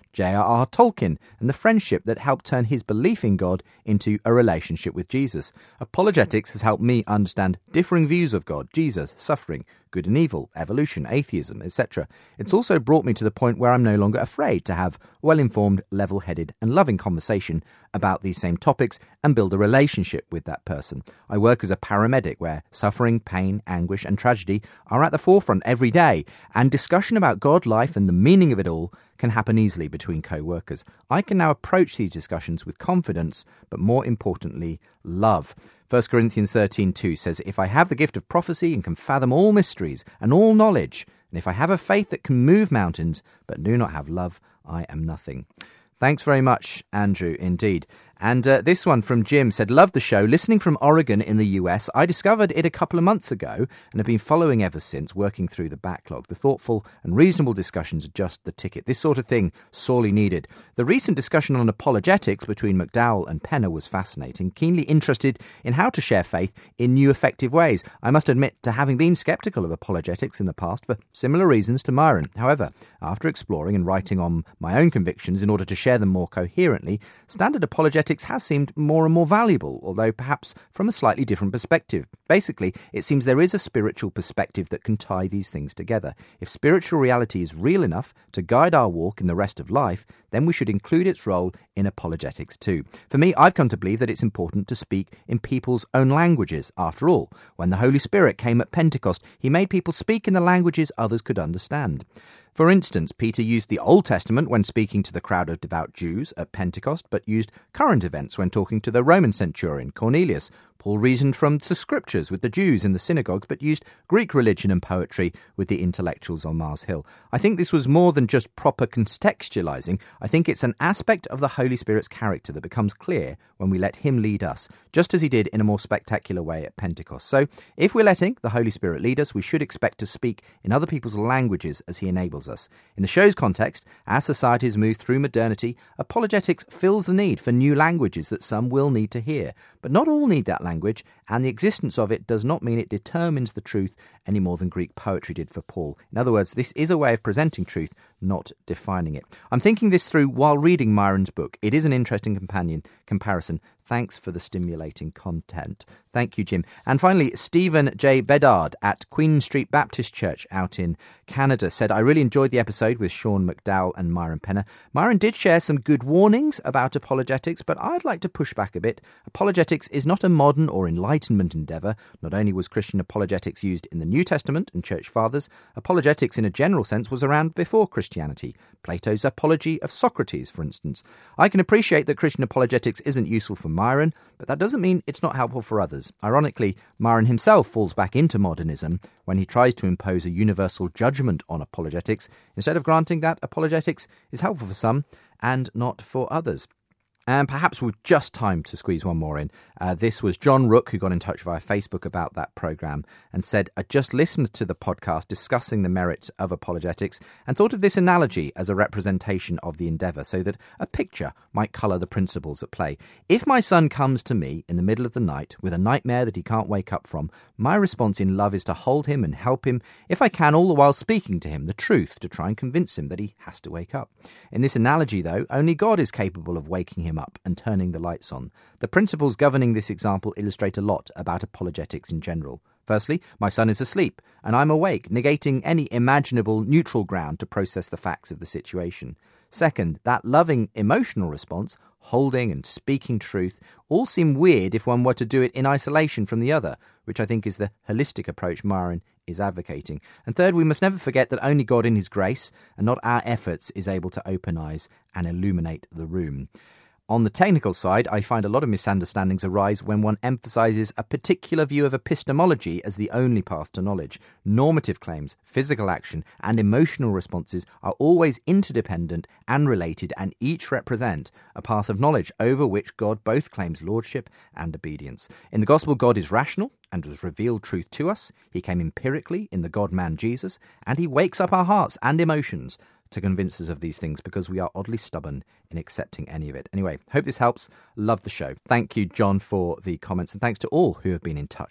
J.R.R. Tolkien and the friendship that helped turn his belief in God into a relationship with Jesus. Apologetics has helped me understand differing views of God, Jesus, suffering, good and evil, evolution, atheism, etc. It's also brought me to the point where I'm no longer afraid to have well-informed, level-headed and loving conversation about these same topics and build a relationship with that person. I work as a paramedic where suffering, pain, anguish and tragedy are at the forefront every day, and discussion about God, life and the meaning of it all can happen easily between co-workers. I can now approach these discussions with confidence, but more importantly, love. 1 Corinthians 13:2 says, "If I have the gift of prophecy and can fathom all mysteries and all knowledge, and if I have a faith that can move mountains, but do not have love, I am nothing." Thanks very much, Andrew, indeed. And this one from Jim said, "Love the show. Listening from Oregon in the US, I discovered it a couple of months ago and have been following ever since, working through the backlog. The thoughtful and reasonable discussions are just the ticket. This sort of thing, sorely needed. The recent discussion on apologetics between McDowell and Penner was fascinating. Keenly interested in how to share faith in new effective ways. I must admit to having been sceptical of apologetics in the past for similar reasons to Myron. However, after exploring and writing on my own convictions in order to share them more coherently, standard apologetics has seemed more and more valuable, although perhaps from a slightly different perspective. Basically, it seems there is a spiritual perspective that can tie these things together. If spiritual reality is real enough to guide our walk in the rest of life, then we should include its role in apologetics too. For me, I've come to believe that it's important to speak in people's own languages. After all, when the Holy Spirit came at Pentecost, he made people speak in the languages others could understand. For instance, Peter used the Old Testament when speaking to the crowd of devout Jews at Pentecost, but used current events when talking to the Roman centurion Cornelius. Paul reasoned from the scriptures with the Jews in the synagogues, but used Greek religion and poetry with the intellectuals on Mars Hill. I think this was more than just proper contextualizing. I think it's an aspect of the Holy Spirit's character that becomes clear when we let him lead us, just as he did in a more spectacular way at Pentecost. So, if we're letting the Holy Spirit lead us, we should expect to speak in other people's languages as he enables us. In the show's context, as societies move through modernity, apologetics fills the need for new languages that some will need to hear. But not all need that language, and the existence of it does not mean it determines the truth any more than Greek poetry did for Paul. In other words, this is a way of presenting truth, not defining it. I'm thinking this through while reading Myron's book. It is an interesting comparison. Thanks for the stimulating content. Thank you, Jim. And finally, Stephen J. Bedard at Queen Street Baptist Church out in Canada said, "I really enjoyed the episode with Sean McDowell and Myron Penner. Myron did share some good warnings about apologetics, but I'd like to push back a bit. Apologetics is not a modern or Enlightenment endeavour. Not only was Christian apologetics used in the New Testament and Church Fathers, apologetics in a general sense was around before Christianity. Plato's Apology of Socrates, for instance. I can appreciate that Christian apologetics isn't useful for Myron, but that doesn't mean it's not helpful for others. Ironically, Myron himself falls back into modernism when he tries to impose a universal judgment on apologetics, instead of granting that apologetics is helpful for some and not for others." And perhaps we've just time to squeeze one more in. This was John Rook, who got in touch via Facebook about that programme and said, "I just listened to the podcast discussing the merits of apologetics and thought of this analogy as a representation of the endeavour so that a picture might colour the principles at play. If my son comes to me in the middle of the night with a nightmare that he can't wake up from, my response in love is to hold him and help him, if I can, all the while speaking to him the truth to try and convince him that he has to wake up. In this analogy, though, only God is capable of waking him up and turning the lights on. The principles governing this example illustrate a lot about apologetics in general. Firstly, my son is asleep, and I'm awake, negating any imaginable neutral ground to process the facts of the situation. Second, that loving emotional response, holding and speaking truth, all seem weird if one were to do it in isolation from the other, which I think is the holistic approach Myron is advocating. And third, we must never forget that only God in his grace, and not our efforts, is able to open eyes and illuminate the room. On the technical side, I find a lot of misunderstandings arise when one emphasises a particular view of epistemology as the only path to knowledge. Normative claims, physical action, and emotional responses are always interdependent and related, and each represent a path of knowledge over which God both claims lordship and obedience. In the Gospel, God is rational and has revealed truth to us. He came empirically in the God-man Jesus, and he wakes up our hearts and emotions to convince us of these things because we are oddly stubborn in accepting any of it. Anyway, hope this helps. Love the show. Thank you, John, for the comments, and thanks to all who have been in touch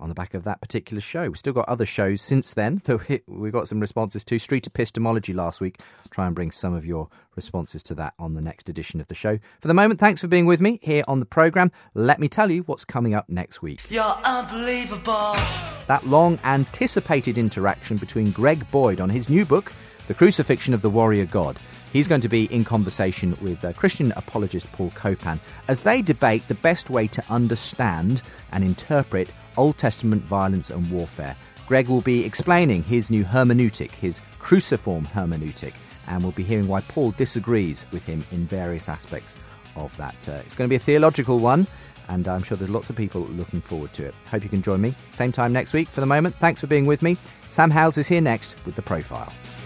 on the back of that particular show. We've still got other shows since then that we got some responses to. Street Epistemology last week. I'll try and bring some of your responses to that on the next edition of the show. For the moment, thanks for being with me here on the programme. Let me tell you what's coming up next week. You're unbelievable. That long-anticipated interaction between Greg Boyd on his new book, The Crucifixion of the Warrior God. He's going to be in conversation with Christian apologist Paul Copan as they debate the best way to understand and interpret Old Testament violence and warfare. Greg will be explaining his new hermeneutic, his cruciform hermeneutic, and we'll be hearing why Paul disagrees with him in various aspects of that. It's going to be a theological one, and I'm sure there's lots of people looking forward to it. Hope you can join me same time next week. For the moment, thanks for being with me. Sam Howells is here next with The Profile.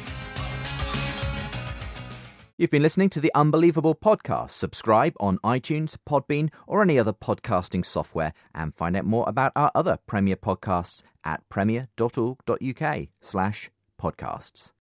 You've been listening to The Unbelievable Podcast. Subscribe on iTunes, Podbean, or any other podcasting software, and find out more about our other Premier podcasts at premier.org.uk/podcasts.